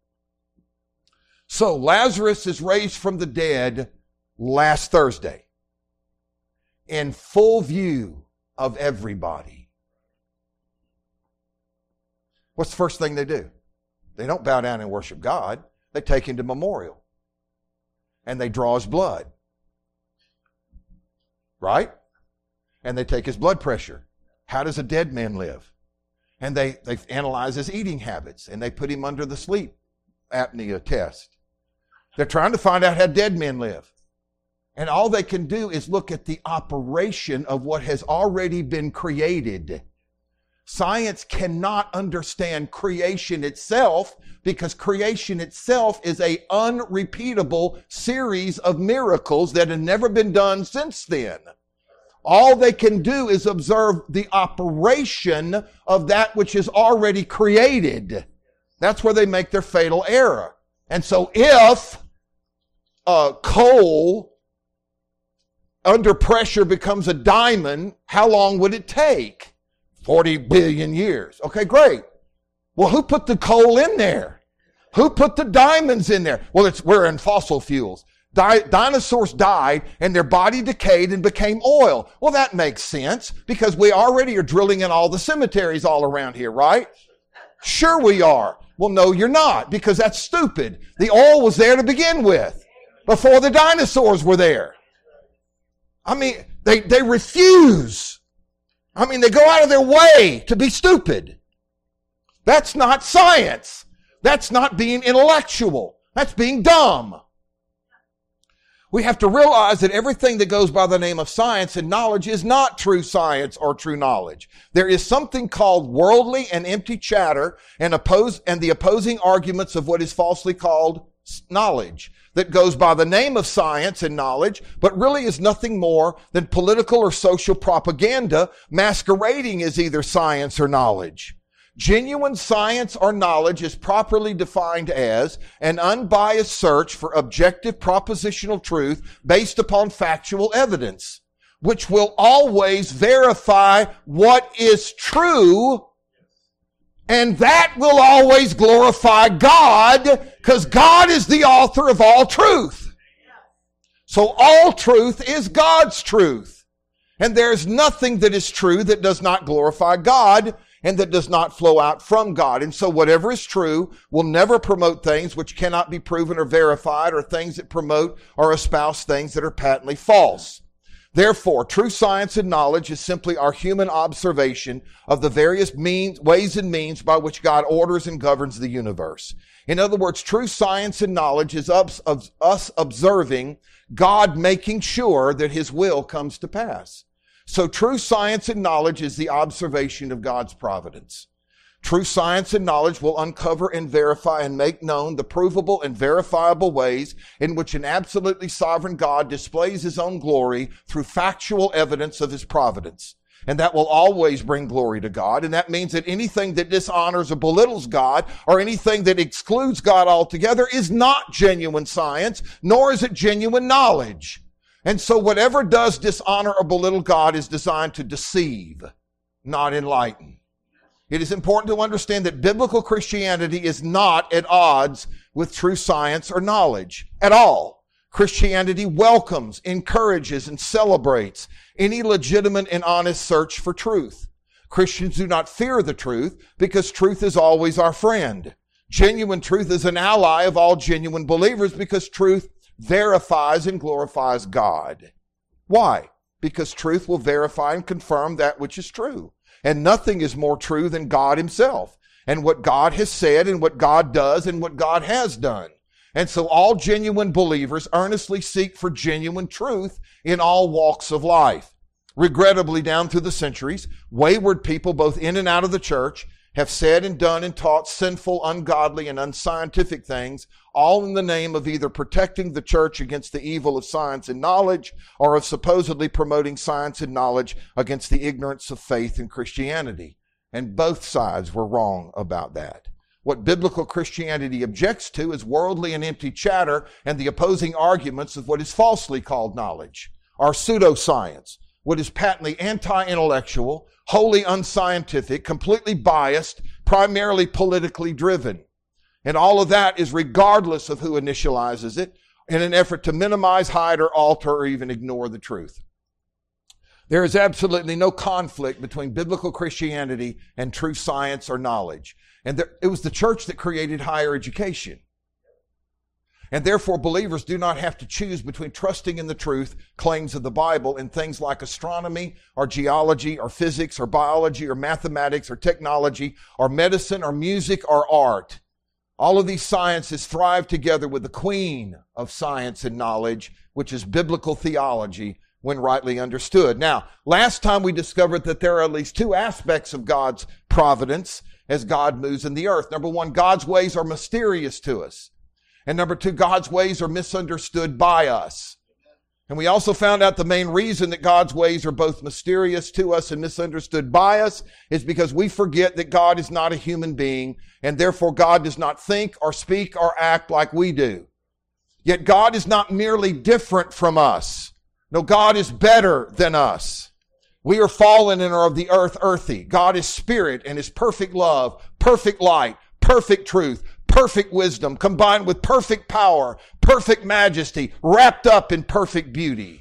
Speaker 1: So Lazarus is raised from the dead last Thursday in full view of everybody. What's the first thing they do? They don't bow down and worship God. They take him to memorial. And they draw his blood. Right? And they take his blood pressure. How does a dead man live? And they analyze his eating habits. And they put him under the sleep apnea test. They're trying to find out how dead men live. And all they can do is look at the operation of what has already been created. Science cannot understand creation itself because creation itself is an unrepeatable series of miracles that have never been done since then. All they can do is observe the operation of that which is already created. That's where they make their fatal error. And so if coal under pressure becomes a diamond, how long would it take? 40 billion years. Okay, great. Well, who put the coal in there? Who put the diamonds in there? Well, we're in fossil fuels. Dinosaurs died and their body decayed and became oil. Well, that makes sense because we already are drilling in all the cemeteries all around here, right? Sure we are. Well, no, you're not because that's stupid. The oil was there to begin with before the dinosaurs were there. I mean, they refuse. I mean, they go out of their way to be stupid. That's not science. That's not being intellectual. That's being dumb. We have to realize that everything that goes by the name of science and knowledge is not true science or true knowledge. There is something called worldly and empty chatter and the opposing arguments of what is falsely called knowledge that goes by the name of science and knowledge, but really is nothing more than political or social propaganda masquerading as either science or knowledge. Genuine science or knowledge is properly defined as an unbiased search for objective propositional truth based upon factual evidence, which will always verify what is true. And that will always glorify God because God is the author of all truth. So all truth is God's truth. And there's nothing that is true that does not glorify God and that does not flow out from God. And so whatever is true will never promote things which cannot be proven or verified or things that promote or espouse things that are patently false. Therefore, true science and knowledge is simply our human observation of the various ways and means by which God orders and governs the universe. In other words, true science and knowledge is us observing God making sure that his will comes to pass. So true science and knowledge is the observation of God's providence. True science and knowledge will uncover and verify and make known the provable and verifiable ways in which an absolutely sovereign God displays his own glory through factual evidence of his providence. And that will always bring glory to God. And that means that anything that dishonors or belittles God or anything that excludes God altogether is not genuine science, nor is it genuine knowledge. And so whatever does dishonor or belittle God is designed to deceive, not enlighten. It is important to understand that biblical Christianity is not at odds with true science or knowledge at all. Christianity welcomes, encourages, and celebrates any legitimate and honest search for truth. Christians do not fear the truth because truth is always our friend. Genuine truth is an ally of all genuine believers because truth verifies and glorifies God. Why? Because truth will verify and confirm that which is true. And nothing is more true than God himself and what God has said and what God does and what God has done. And so all genuine believers earnestly seek for genuine truth in all walks of life. Regrettably, down through the centuries, wayward people both in and out of the church have said and done and taught sinful, ungodly, and unscientific things, all in the name of either protecting the church against the evil of science and knowledge or of supposedly promoting science and knowledge against the ignorance of faith in Christianity. And both sides were wrong about that. What biblical Christianity objects to is worldly and empty chatter and the opposing arguments of what is falsely called knowledge, or pseudoscience, what is patently anti-intellectual, wholly unscientific, completely biased, primarily politically driven. And all of that is regardless of who initializes it, in an effort to minimize, hide, or alter, or even ignore the truth. There is absolutely no conflict between biblical Christianity and true science or knowledge. And it was the church that created higher education. And therefore, believers do not have to choose between trusting in the truth claims of the Bible in things like astronomy or geology or physics or biology or mathematics or technology or medicine or music or art. All of these sciences thrive together with the queen of science and knowledge, which is biblical theology when rightly understood. Now, last time we discovered that there are at least two aspects of God's providence as God moves in the earth. Number one, God's ways are mysterious to us. And number two, God's ways are misunderstood by us. And we also found out the main reason that God's ways are both mysterious to us and misunderstood by us is because we forget that God is not a human being, and therefore God does not think or speak or act like we do. Yet God is not merely different from us. No, God is better than us. We are fallen and are of the earth earthy. God is spirit and is perfect love, perfect light, perfect truth, perfect wisdom, combined with perfect power, perfect majesty, wrapped up in perfect beauty.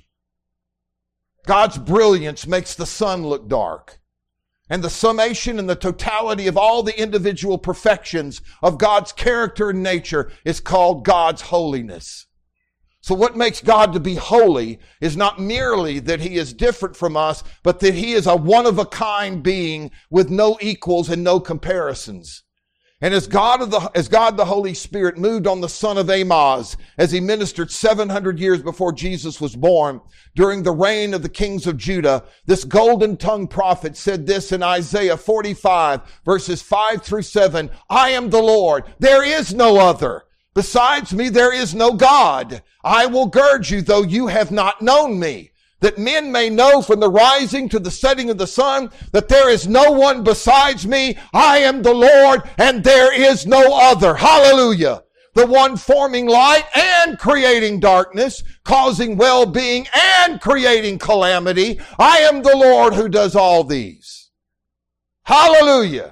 Speaker 1: God's brilliance makes the sun look dark. And the summation and the totality of all the individual perfections of God's character and nature is called God's holiness. So what makes God to be holy is not merely that He is different from us, but that He is a one-of-a-kind being with no equals and no comparisons. And as God the Holy Spirit moved on the son of Amoz as he ministered 700 years before Jesus was born, during the reign of the kings of Judah, this golden-tongued prophet said this in Isaiah 45, verses 5 through 7, I am the Lord, there is no other. Besides me, there is no God. I will gird you, though you have not known me, that men may know from the rising to the setting of the sun that there is no one besides me. I am the Lord, and there is no other. Hallelujah. The one forming light and creating darkness, causing well-being and creating calamity. I am the Lord who does all these. Hallelujah.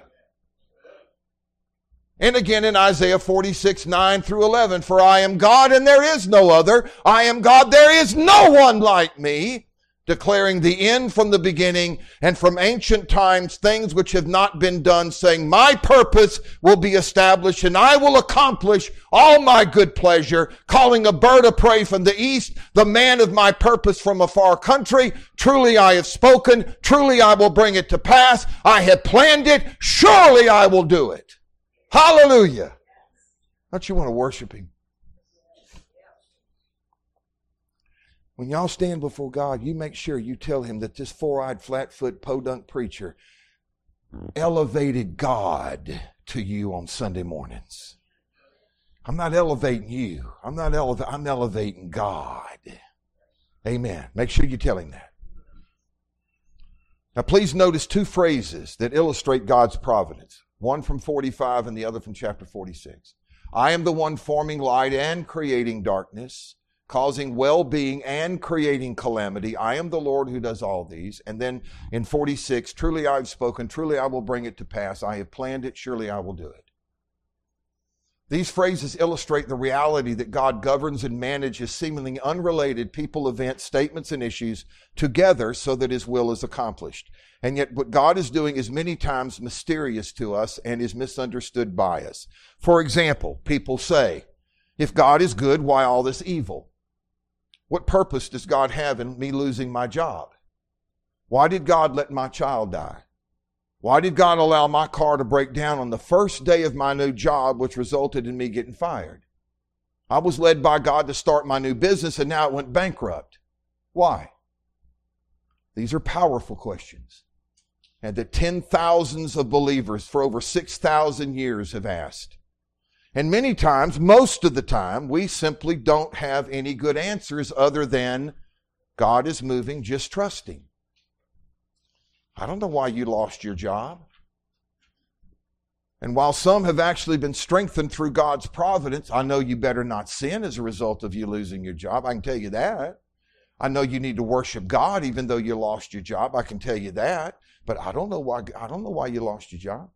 Speaker 1: And again in Isaiah 46, 9 through 11, for I am God and there is no other. I am God, there is no one like me, declaring the end from the beginning and from ancient times things which have not been done, saying, my purpose will be established and I will accomplish all my good pleasure, calling a bird of prey from the east, the man of my purpose from a far country. Truly I have spoken, truly I will bring it to pass. I have planned it, surely I will do it. Hallelujah. Don't you want to worship Him? When y'all stand before God, you make sure you tell Him that this four-eyed, flat-foot, podunk preacher elevated God to you on Sunday mornings. I'm not elevating you. I'm elevating God. Amen. Make sure you tell Him that. Now please notice two phrases that illustrate God's providence. One from 45 and the other from chapter 46. I am the one forming light and creating darkness, causing well-being and creating calamity. I am the Lord who does all these. And then in 46, truly I have spoken, truly I will bring it to pass. I have planned it, surely I will do it. These phrases illustrate the reality that God governs and manages seemingly unrelated people, events, statements, and issues together so that His will is accomplished. And yet what God is doing is many times mysterious to us and is misunderstood by us. For example, people say, if God is good, why all this evil? What purpose does God have in me losing my job? Why did God let my child die? Why did God allow my car to break down on the first day of my new job, which resulted in me getting fired? I was led by God to start my new business and now it went bankrupt. Why? These are powerful questions. And that 10,000s of believers for over 6,000 years have asked. And many times, most of the time, we simply don't have any good answers other than God is moving, just trust Him. I don't know why you lost your job. And while some have actually been strengthened through God's providence, I know you better not sin as a result of you losing your job. I can tell you that. I know you need to worship God even though you lost your job. I can tell you that. But I don't know why you lost your job.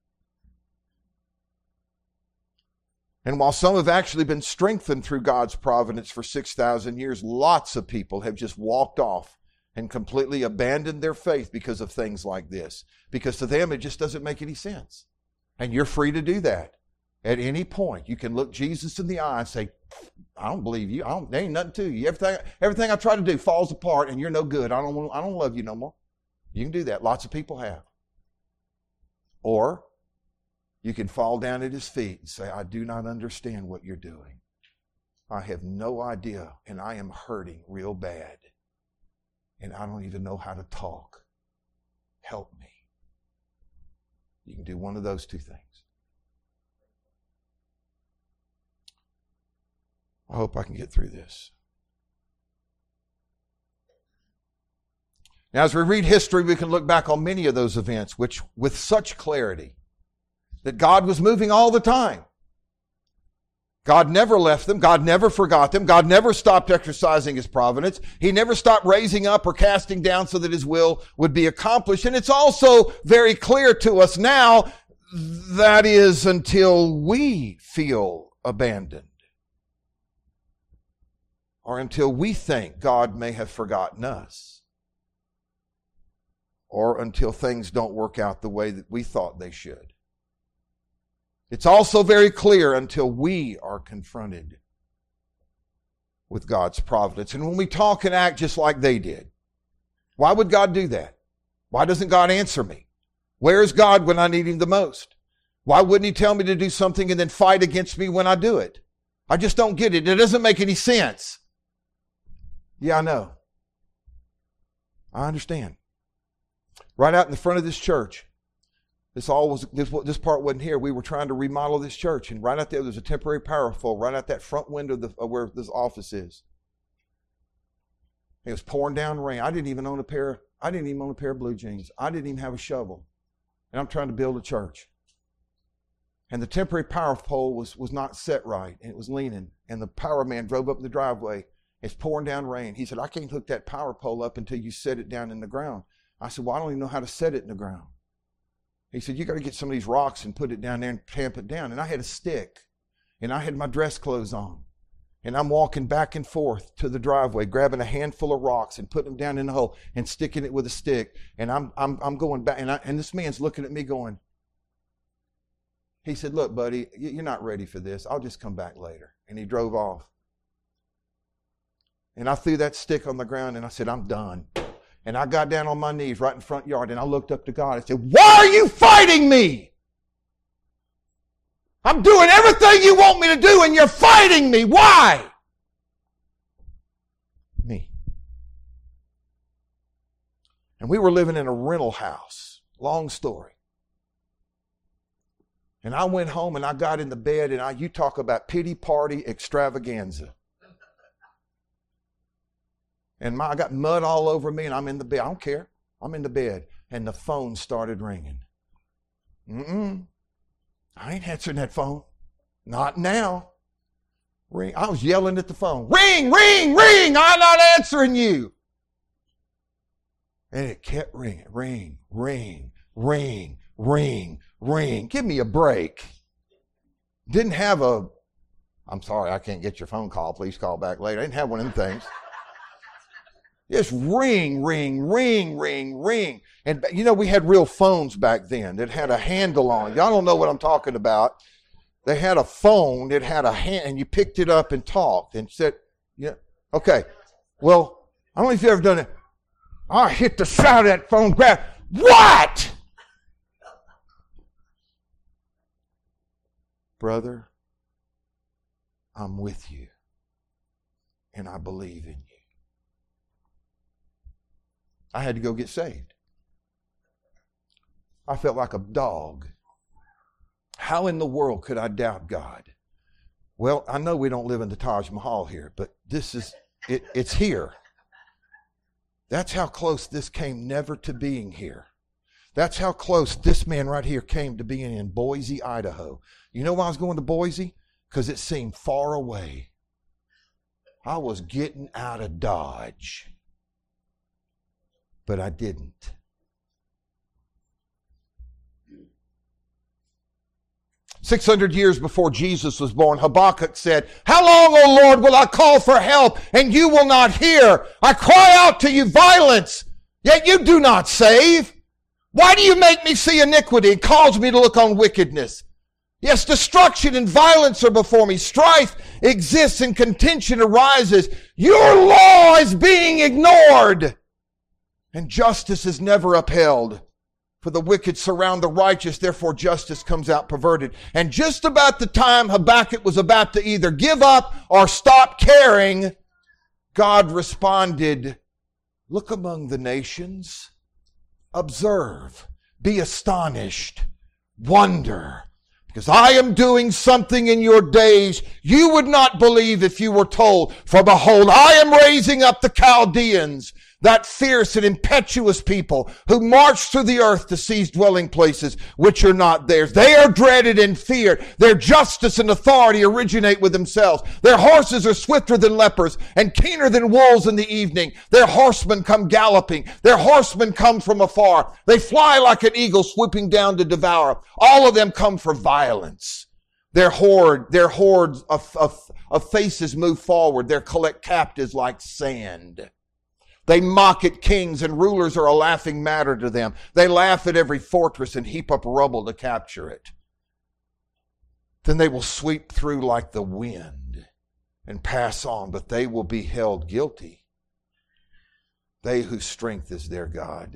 Speaker 1: And while some have actually been strengthened through God's providence for 6,000 years, lots of people have just walked off and completely abandoned their faith because of things like this. Because to them, it just doesn't make any sense. And you're free to do that at any point. You can look Jesus in the eye and say, I don't believe you. There ain't nothing to you. Everything I try to do falls apart and you're no good. I don't love you no more. You can do that. Lots of people have. Or you can fall down at his feet and say, I do not understand what you're doing. I have no idea and I am hurting real bad. And I don't even know how to talk. Help me. You can do one of those two things. I hope I can get through this. Now, as we read history, we can look back on many of those events, which with such clarity, that God was moving all the time. God never left them. God never forgot them. God never stopped exercising his providence. He never stopped raising up or casting down so that his will would be accomplished. And it's also very clear to us now, that is until we feel abandoned. Or until we think God may have forgotten us. Or until things don't work out the way that we thought they should. It's also very clear until we are confronted with God's providence. And when we talk and act just like they did, why would God do that? Why doesn't God answer me? Where is God when I need him the most? Why wouldn't he tell me to do something and then fight against me when I do it? I just don't get it. It doesn't make any sense. Yeah, I know. I understand. Right out in the front of this church, this part wasn't here. We were trying to remodel this church, and right out there's a temporary power pole right out that front window of where this office is. It was pouring down rain. I didn't even own a pair of blue jeans. I didn't even have a shovel, and I'm trying to build a church. And the temporary power pole was not set right, and it was leaning. And the power man drove up the driveway. It's pouring down rain. He said, I can't hook that power pole up until you set it down in the ground. I said, well, I don't even know how to set it in the ground. He said, you got to get some of these rocks and put it down there and tamp it down. And I had a stick, and I had my dress clothes on. And I'm walking back and forth to the driveway, grabbing a handful of rocks and putting them down in the hole and sticking it with a stick. And I'm going back, and this man's looking at me going, he said, look, buddy, you're not ready for this. I'll just come back later. And he drove off. And I threw that stick on the ground, and I said, I'm done. And I got down on my knees right in the front yard, and I looked up to God and said, why are you fighting me? I'm doing everything you want me to do, and you're fighting me. Why? Me. And we were living in a rental house. Long story. And I went home, and I got in the bed, and you talk about pity party extravaganza. And I got mud all over me, and I'm in the bed. I don't care. I'm in the bed. And the phone started ringing. I ain't answering that phone. Not now. Ring. I was yelling at the phone. Ring, ring, ring. I'm not answering you. And it kept ringing. Ring, ring, ring, ring, ring. Give me a break. Didn't have I'm sorry, I can't get your phone call. Please call back later. I didn't have one of them things. Just ring, ring, ring, ring, ring. And we had real phones back then that had a handle on it. Y'all don't know what I'm talking about. They had a phone that had a hand, and you picked it up and talked and said, yeah, okay. Well, I don't know if you've ever done it. I hit the side of that phone, grab, what? Brother, I'm with you, and I believe in you. I had to go get saved. I felt like a dog. How in the world could I doubt God? Well, I know we don't live in the Taj Mahal here, but this is, it's here. That's how close this came never to being here. That's how close this man right here came to being in Boise, Idaho. You know why I was going to Boise? Because it seemed far away. I was getting out of Dodge. But I didn't. "600 years before Jesus was born, Habakkuk said, 'How long, O Lord, will I call for help, and you will not hear? I cry out to you violence, yet you do not save. Why do you make me see iniquity and cause me to look on wickedness? Yes, destruction and violence are before me. Strife exists and contention arises. Your law is being ignored, and justice is never upheld. For the wicked surround the righteous, therefore justice comes out perverted.'" And just about the time Habakkuk was about to either give up or stop caring, God responded, "Look among the nations, observe, be astonished, wonder, because I am doing something in your days you would not believe if you were told. For behold, I am raising up the Chaldeans, that fierce and impetuous people who march through the earth to seize dwelling places which are not theirs. They are dreaded and feared. Their justice and authority originate with themselves. Their horses are swifter than lepers and keener than wolves in the evening. Their horsemen come galloping. Their horsemen come from afar. They fly like an eagle swooping down to devour. All of them come for violence. Their hordes of faces move forward. They collect captives like sand. They mock at kings, and rulers are a laughing matter to them. They laugh at every fortress and heap up rubble to capture it. Then they will sweep through like the wind and pass on, but they will be held guilty, they whose strength is their God.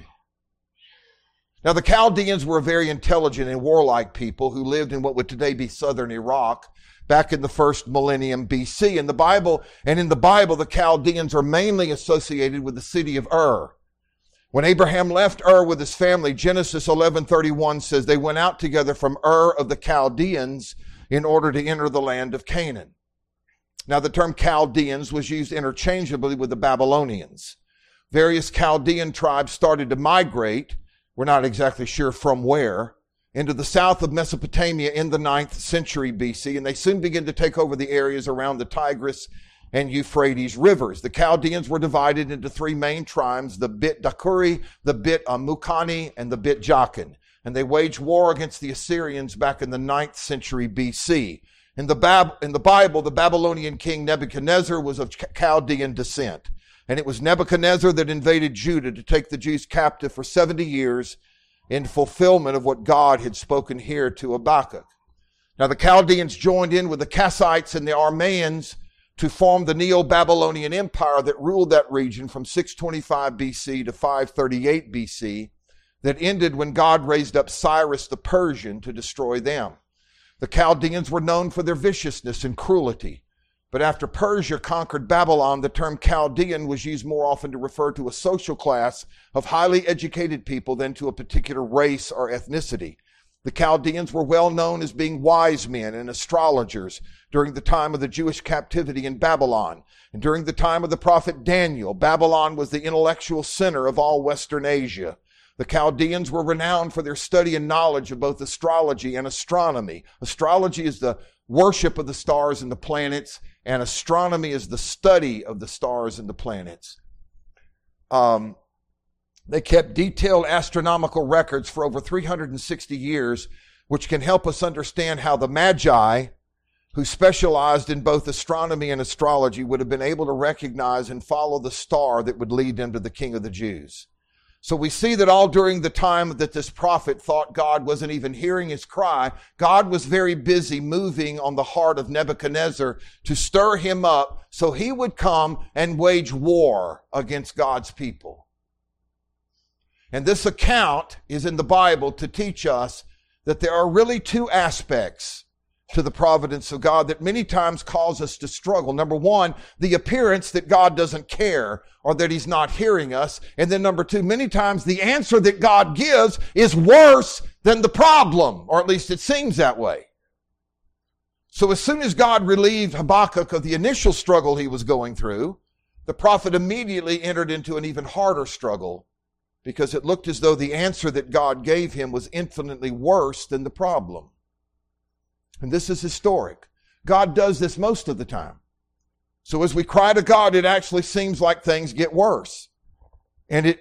Speaker 1: Now, the Chaldeans were a very intelligent and warlike people who lived in what would today be southern Iraq, back in the first millennium BC. In the Bible, the Chaldeans are mainly associated with the city of Ur. When Abraham left Ur with his family, Genesis 11:31 says they went out together from Ur of the Chaldeans in order to enter the land of Canaan. Now, the term Chaldeans was used interchangeably with the Babylonians. Various Chaldean tribes started to migrate, we're not exactly sure from where, into the south of Mesopotamia in the 9th century BC, and they soon began to take over the areas around the Tigris and Euphrates rivers. The Chaldeans were divided into three main tribes, the Bit Dakuri, the Bit Mukani, and the Bit Jakin. And they waged war against the Assyrians back in the 9th century BC. In the Bible, the Babylonian king Nebuchadnezzar was of Chaldean descent. And it was Nebuchadnezzar that invaded Judah to take the Jews captive for 70 years in fulfillment of what God had spoken here to Habakkuk. Now, the Chaldeans joined in with the Kassites and the Aramaeans to form the Neo-Babylonian Empire that ruled that region from 625 BC to 538 BC, that ended when God raised up Cyrus the Persian to destroy them. The Chaldeans were known for their viciousness and cruelty. But after Persia conquered Babylon, the term Chaldean was used more often to refer to a social class of highly educated people than to a particular race or ethnicity. The Chaldeans were well known as being wise men and astrologers during the time of the Jewish captivity in Babylon. And during the time of the prophet Daniel, Babylon was the intellectual center of all Western Asia. The Chaldeans were renowned for their study and knowledge of both astrology and astronomy. Astrology is the worship of the stars and the planets, and astronomy is the study of the stars and the planets. They kept detailed astronomical records for over 360 years, which can help us understand how the Magi, who specialized in both astronomy and astrology, would have been able to recognize and follow the star that would lead them to the King of the Jews. So we see that all during the time that this prophet thought God wasn't even hearing his cry, God was very busy moving on the heart of Nebuchadnezzar to stir him up so he would come and wage war against God's people. And this account is in the Bible to teach us that there are really two aspects to the providence of God that many times cause us to struggle. Number one, the appearance that God doesn't care or that he's not hearing us. And then number two, many times the answer that God gives is worse than the problem, or at least it seems that way. So as soon as God relieved Habakkuk of the initial struggle he was going through, the prophet immediately entered into an even harder struggle, because it looked as though the answer that God gave him was infinitely worse than the problem. And this is historic. God does this most of the time. So as we cry to God, it actually seems like things get worse. And it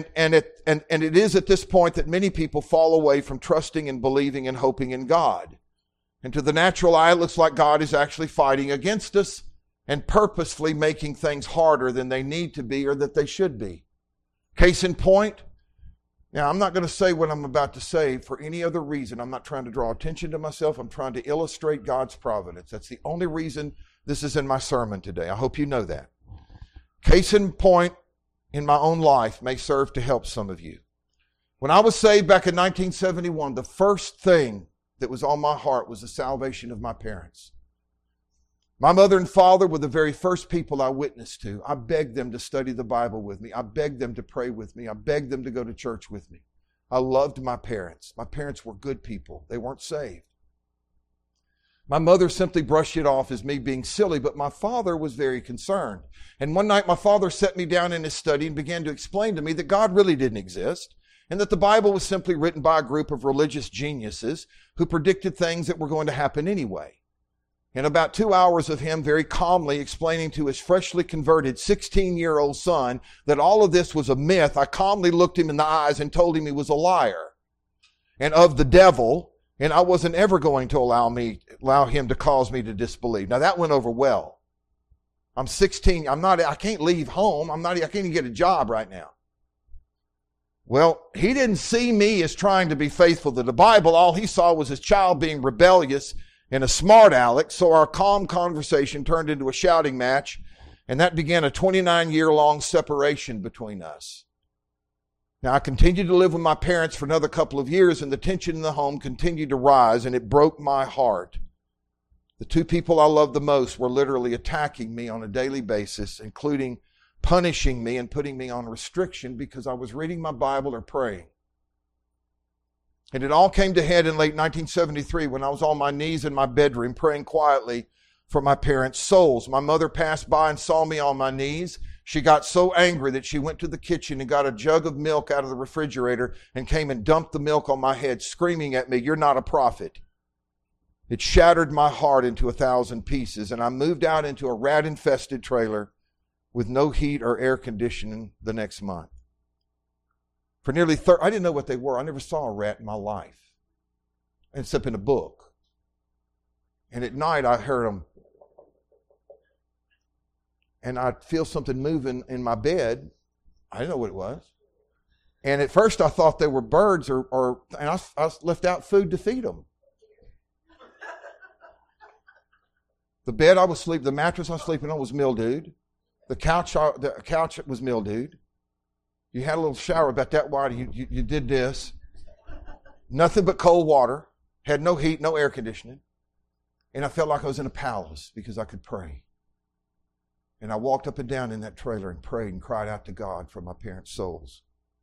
Speaker 1: is at this point that many people fall away from trusting and believing and hoping in God. And to the natural eye, it looks like God is actually fighting against us and purposefully making things harder than they need to be or that they should be. Case in point, now I'm not going to say what I'm about to say for any other reason. I'm not trying to draw attention to myself. I'm trying to illustrate God's providence. That's the only reason this is in my sermon today. I hope you know that. Case in point in my own life may serve to help some of you. When I was saved back in 1971, the first thing that was on my heart was the salvation of my parents. My mother and father were the very first people I witnessed to. I begged them to study the Bible with me. I begged them to pray with me. I begged them to go to church with me. I loved my parents. My parents were good people. They weren't saved. My mother simply brushed it off as me being silly, but my father was very concerned. And one night my father set me down in his study and began to explain to me that God really didn't exist and that the Bible was simply written by a group of religious geniuses who predicted things that were going to happen anyway. In about 2 hours of him very calmly explaining to his freshly converted 16-year-old son that all of this was a myth, I calmly looked him in the eyes and told him he was a liar and of the devil, and I wasn't ever going to allow him to cause me to disbelieve. Now that went over well. I'm 16. I can't leave home. I can't even get a job right now. Well, he didn't see me as trying to be faithful to the Bible. All he saw was his child being rebellious and a smart aleck. So our calm conversation turned into a shouting match, and that began a 29-year-long separation between us. Now, I continued to live with my parents for another couple of years, and the tension in the home continued to rise, and it broke my heart. The two people I loved the most were literally attacking me on a daily basis, including punishing me and putting me on restriction because I was reading my Bible or praying. And it all came to head in late 1973 when I was on my knees in my bedroom praying quietly for my parents' souls. My mother passed by and saw me on my knees. She got so angry that she went to the kitchen and got a jug of milk out of the refrigerator and came and dumped the milk on my head, screaming at me, "You're not a prophet." It shattered my heart into 1,000 pieces, and I moved out into a rat-infested trailer with no heat or air conditioning the next month. For nearly I didn't know what they were. I never saw a rat in my life, except in a book. And at night I heard them. And I'd feel something moving in my bed. I didn't know what it was. And at first I thought they were birds and I left out food to feed them. The bed I was sleeping, the mattress I was sleeping on was mildewed. The couch was mildewed. You had a little shower about that wide. You did this. Nothing but cold water. Had no heat, no air conditioning. And I felt like I was in a palace because I could pray. And I walked up and down in that trailer and prayed and cried out to God for my parents' souls.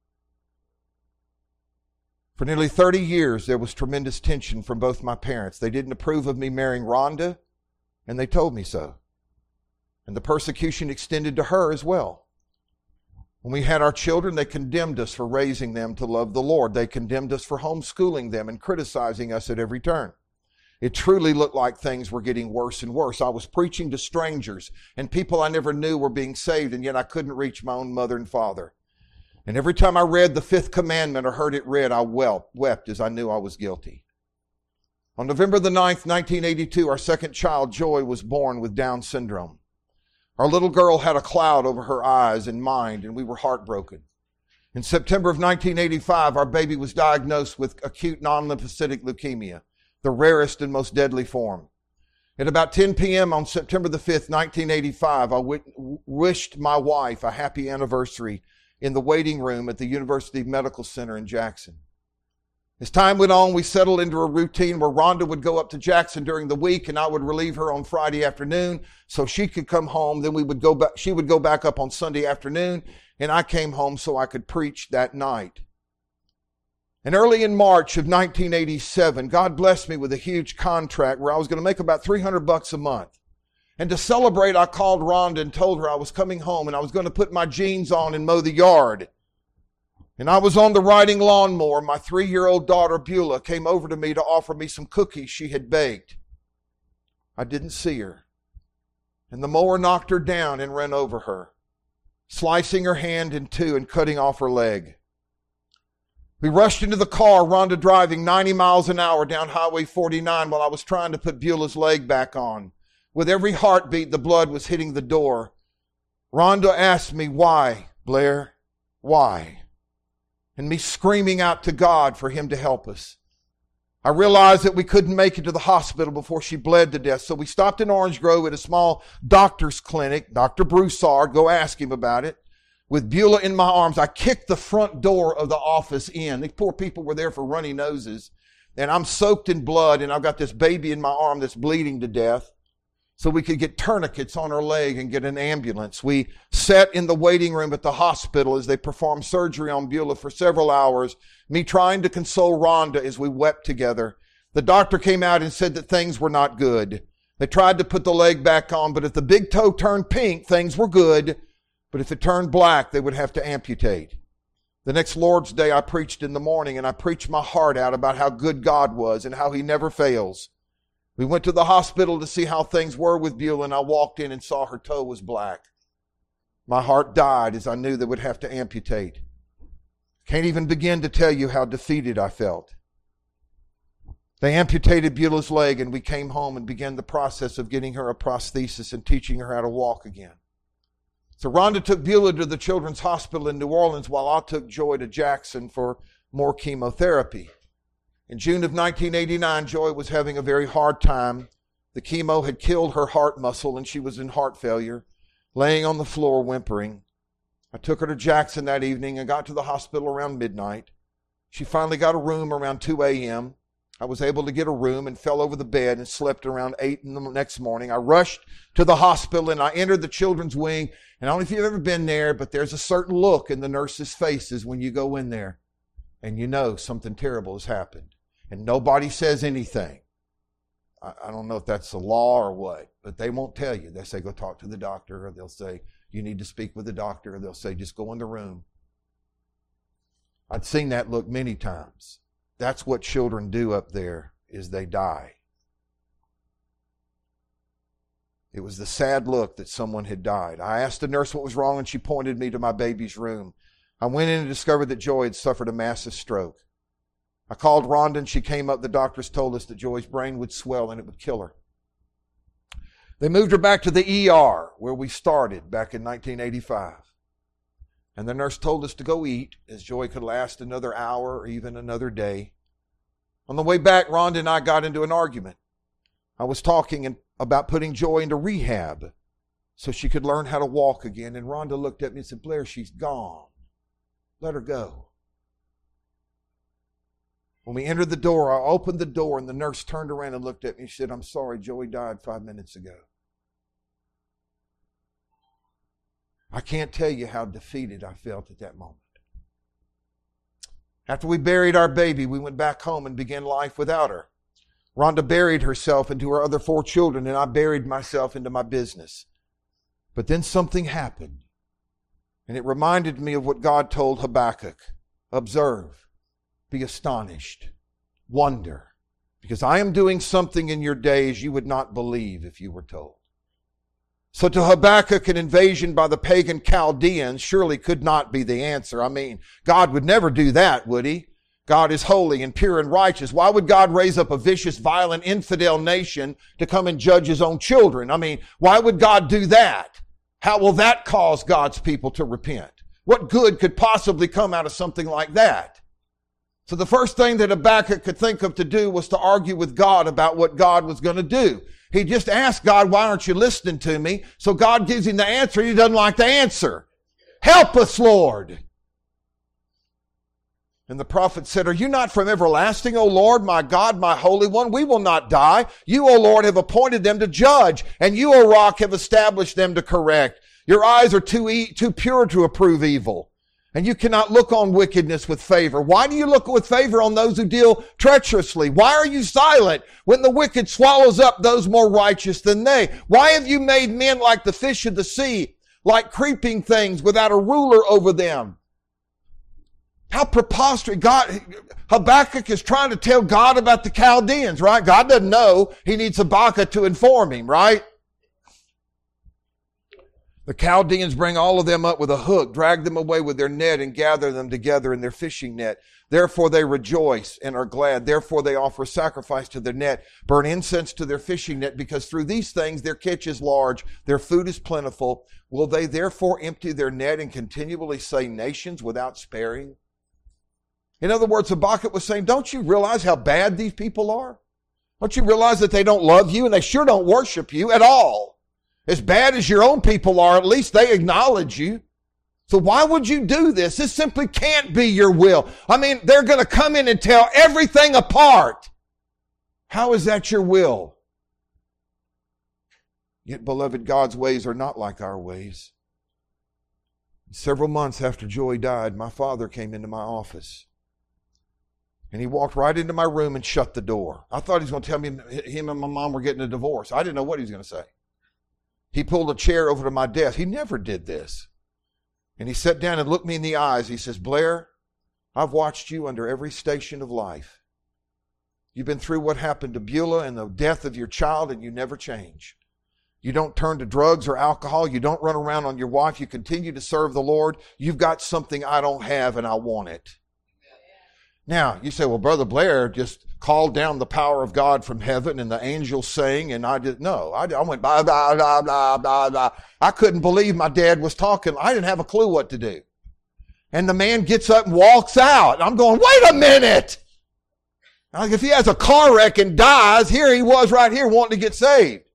Speaker 1: For nearly 30 years, there was tremendous tension from both my parents. They didn't approve of me marrying Rhonda, and they told me so. And the persecution extended to her as well. When we had our children, they condemned us for raising them to love the Lord. They condemned us for homeschooling them and criticizing us at every turn. It truly looked like things were getting worse and worse. I was preaching to strangers, and people I never knew were being saved, and yet I couldn't reach my own mother and father. And every time I read the fifth commandment or heard it read, I wept as I knew I was guilty. On November the 9th, 1982, our second child, Joy, was born with Down syndrome. Our little girl had a cloud over her eyes and mind, and we were heartbroken. In September of 1985, our baby was diagnosed with acute non-lymphocytic leukemia, the rarest and most deadly form. At about 10 p.m. on September the 5th, 1985, I wished my wife a happy anniversary in the waiting room at the University Medical Center in Jackson. As time went on, we settled into a routine where Rhonda would go up to Jackson during the week and I would relieve her on Friday afternoon so she could come home. Then she would go back up on Sunday afternoon, and I came home so I could preach that night. And early in March of 1987, God blessed me with a huge contract where I was going to make about $300 a month. And to celebrate, I called Rhonda and told her I was coming home and I was going to put my jeans on and mow the yard. And I was on the riding lawnmower. My 3-year-old daughter, Beulah, came over to me to offer me some cookies she had baked. I didn't see her. And the mower knocked her down and ran over her, slicing her hand in two and cutting off her leg. We rushed into the car, Rhonda driving 90 miles an hour down Highway 49 while I was trying to put Beulah's leg back on. With every heartbeat, the blood was hitting the door. Rhonda asked me, "Why, Blair? Why?" And me screaming out to God for Him to help us. I realized that we couldn't make it to the hospital before she bled to death, so we stopped in Orange Grove at a small doctor's clinic, Dr. Broussard, go ask him about it. With Beulah in my arms, I kicked the front door of the office in. These poor people were there for runny noses, and I'm soaked in blood, and I've got this baby in my arm that's bleeding to death. So we could get tourniquets on her leg and get an ambulance. We sat in the waiting room at the hospital as they performed surgery on Beulah for several hours, me trying to console Rhonda as we wept together. The doctor came out and said that things were not good. They tried to put the leg back on, but if the big toe turned pink, things were good. But if it turned black, they would have to amputate. The next Lord's Day, I preached in the morning, and I preached my heart out about how good God was and how He never fails. We went to the hospital to see how things were with Beulah, and I walked in and saw her toe was black. My heart died as I knew they would have to amputate. Can't even begin to tell you how defeated I felt. They amputated Beulah's leg, and we came home and began the process of getting her a prosthesis and teaching her how to walk again. So Rhonda took Beulah to the Children's Hospital in New Orleans while I took Joy to Jackson for more chemotherapy. In June of 1989, Joy was having a very hard time. The chemo had killed her heart muscle and she was in heart failure, laying on the floor whimpering. I took her to Jackson that evening and got to the hospital around midnight. She finally got a room around 2 a.m. I was able to get a room and fell over the bed and slept around 8 in the next morning. I rushed to the hospital and I entered the children's wing. And I don't know if you've ever been there, but there's a certain look in the nurses' faces when you go in there and you know something terrible has happened. And nobody says anything. I don't know if that's the law or what, but they won't tell you. They say, go talk to the doctor, or they'll say, you need to speak with the doctor, or they'll say, just go in the room. I'd seen that look many times. That's what children do up there, is they die. It was the sad look that someone had died. I asked the nurse what was wrong, and she pointed me to my baby's room. I went in and discovered that Joy had suffered a massive stroke. I called Rhonda and she came up. The doctors told us that Joy's brain would swell and it would kill her. They moved her back to the ER where we started back in 1985. And the nurse told us to go eat as Joy could last another hour or even another day. On the way back, Rhonda and I got into an argument. I was talking about putting Joy into rehab so she could learn how to walk again. And Rhonda looked at me and said, Blair, she's gone. Let her go. When we entered the door, I opened the door and the nurse turned around and looked at me and said, I'm sorry, Joey died 5 minutes ago. I can't tell you how defeated I felt at that moment. After we buried our baby, we went back home and began life without her. Rhonda buried herself into her other 4 children, and I buried myself into my business. But then something happened, and it reminded me of what God told Habakkuk. Observe. Be astonished, wonder, because I am doing something in your days you would not believe if you were told. So to Habakkuk, an invasion by the pagan Chaldeans surely could not be the answer. I mean, God would never do that, would He? God is holy and pure and righteous. Why would God raise up a vicious, violent, infidel nation to come and judge His own children? I mean, why would God do that? How will that cause God's people to repent? What good could possibly come out of something like that? So the first thing that Habakkuk could think of to do was to argue with God about what God was going to do. He just asked God, why aren't you listening to me? So God gives him the answer. He doesn't like the answer. Help us, Lord. And the prophet said, are you not from everlasting, O Lord, my God, my Holy One? We will not die. You, O Lord, have appointed them to judge, and you, O Rock, have established them to correct. Your eyes are too pure to approve evil. And you cannot look on wickedness with favor. Why do you look with favor on those who deal treacherously? Why are you silent when the wicked swallows up those more righteous than they? Why have you made men like the fish of the sea, like creeping things without a ruler over them? How preposterous. Habakkuk is trying to tell God about the Chaldeans, right? God doesn't know. He needs Habakkuk to inform him, right? The Chaldeans bring all of them up with a hook, drag them away with their net, and gather them together in their fishing net. Therefore they rejoice and are glad. Therefore they offer sacrifice to their net, burn incense to their fishing net, because through these things their catch is large, their food is plentiful. Will they therefore empty their net and continually slay nations without sparing? In other words, Habakkuk was saying, don't you realize how bad these people are? Don't you realize that they don't love you and they sure don't worship you at all? As bad as your own people are, at least they acknowledge you. So why would you do this? This simply can't be your will. I mean, they're going to come in and tear everything apart. How is that your will? Yet, beloved, God's ways are not like our ways. Several months after Joy died, my father came into my office. And he walked right into my room and shut the door. I thought he was going to tell me him and my mom were getting a divorce. I didn't know what he was going to say. He pulled a chair over to my desk. He never did this. And he sat down and looked me in the eyes. He says, Blair, I've watched you under every station of life. You've been through what happened to Beulah and the death of your child, and you never change. You don't turn to drugs or alcohol. You don't run around on your wife. You continue to serve the Lord. You've got something I don't have, and I want it. Now, you say, well, Brother Blair just called down the power of God from heaven and the angels sang, and I didn't know. I went blah, blah, blah, blah, blah, blah. I couldn't believe my dad was talking. I didn't have a clue what to do. And the man gets up and walks out. I'm going, wait a minute. Like if he has a car wreck and dies, here he was right here wanting to get saved.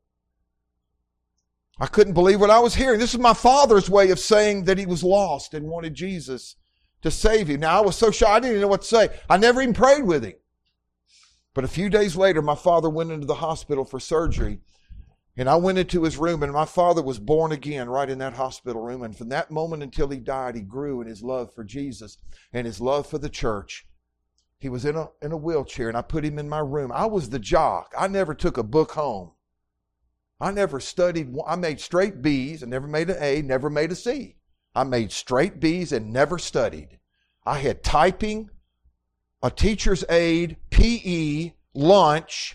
Speaker 1: I couldn't believe what I was hearing. This is my father's way of saying that he was lost and wanted Jesus to save him. Now, I was so shy, I didn't even know what to say. I never even prayed with him. But a few days later, my father went into the hospital for surgery. And I went into his room, and my father was born again right in that hospital room. And from that moment until he died, he grew in his love for Jesus and his love for the church. He was in a wheelchair, and I put him in my room. I was the jock. I never took a book home. I never studied. I made straight B's and never made an A, never made a C. I made straight B's and never studied. I had typing, a teacher's aide, PE, lunch,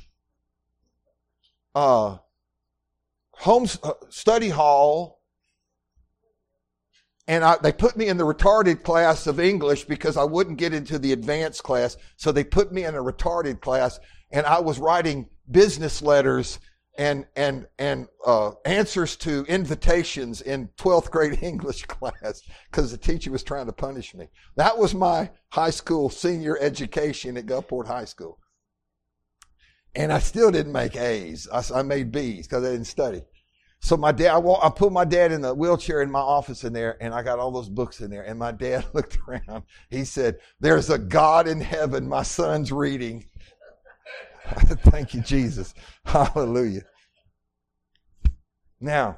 Speaker 1: home study hall, and they put me in the retarded class of English because I wouldn't get into the advanced class. So they put me in a retarded class, and I was writing business letters and answers to invitations in 12th grade English class because the teacher was trying to punish me. That was my high school senior education at Gulfport High School. And I still didn't make A's. I made B's because I didn't study. So my dad, I put my dad in the wheelchair in my office in there, and I got all those books in there. And my dad looked around. He said, "There's a God in heaven my son's reading." Thank you, Jesus. Hallelujah. Now,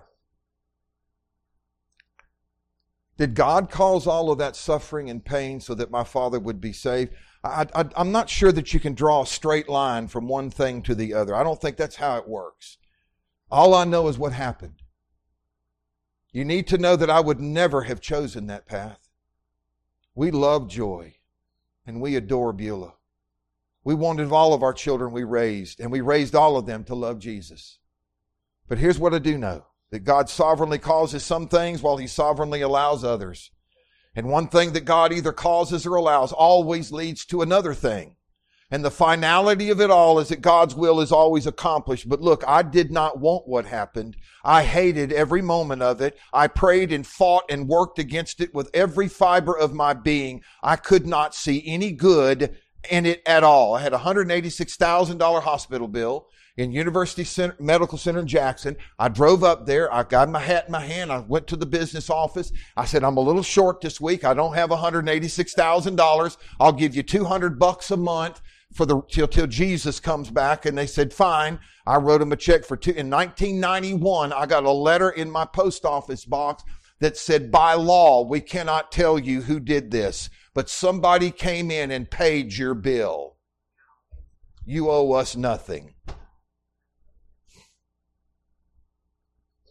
Speaker 1: did God cause all of that suffering and pain so that my father would be saved? I'm not sure that you can draw a straight line from one thing to the other. I don't think that's how it works. All I know is what happened. You need to know that I would never have chosen that path. We love Joy, and we adore Beulah. We wanted all of our children we raised, and we raised all of them to love Jesus. But here's what I do know, that God sovereignly causes some things while He sovereignly allows others. And one thing that God either causes or allows always leads to another thing. And the finality of it all is that God's will is always accomplished. But look, I did not want what happened. I hated every moment of it. I prayed and fought and worked against it with every fiber of my being. I could not see any good in it at all. I had a $186,000 hospital bill in University Medical Center in Jackson. I drove up there. I got my hat in my hand. I went to the business office. I said, "I'm a little short this week. I don't have $186,000. I'll give you $200 a month till Jesus comes back." And they said, "Fine." I wrote them a check for in 1991, I got a letter in my post office box that said, "By law, we cannot tell you who did this, but somebody came in and paid your bill. You owe us nothing."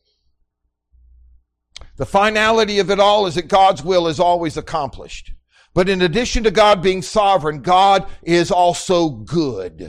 Speaker 1: The finality of it all is that God's will is always accomplished. But in addition to God being sovereign, God is also good.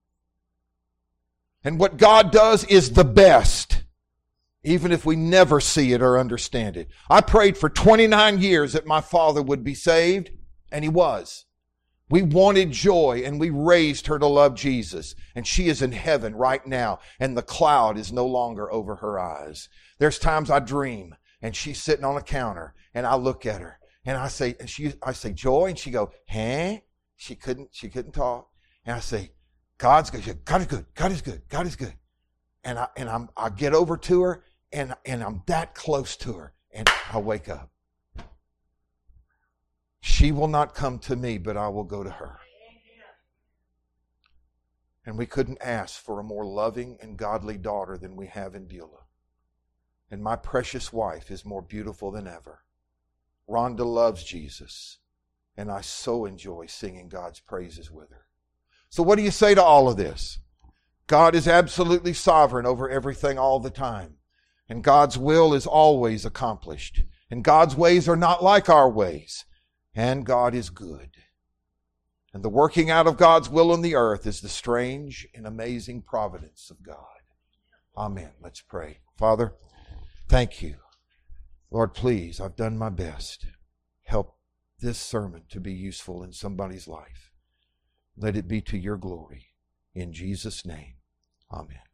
Speaker 1: And what God does is the best, even if we never see it or understand it. I prayed for 29 years that my father would be saved, and he was. We wanted Joy, and we raised her to love Jesus. And she is in heaven right now, and the cloud is no longer over her eyes. There's times I dream, and she's sitting on a counter, and I look at her, and I say, Joy, and she go, huh? She couldn't talk. And I say, God's good. God is good. God is good. God is good. And I get over to her, and I'm that close to her, and I wake up. She will not come to me, but I will go to her. And we couldn't ask for a more loving and godly daughter than we have in Beulah. And my precious wife is more beautiful than ever. Rhonda loves Jesus, and I so enjoy singing God's praises with her. So what do you say to all of this? God is absolutely sovereign over everything all the time. And God's will is always accomplished. And God's ways are not like our ways. And God is good. And the working out of God's will on the earth is the strange and amazing providence of God. Amen. Let's pray. Father, thank you. Lord, please, I've done my best. Help this sermon to be useful in somebody's life. Let it be to your glory. In Jesus' name, amen.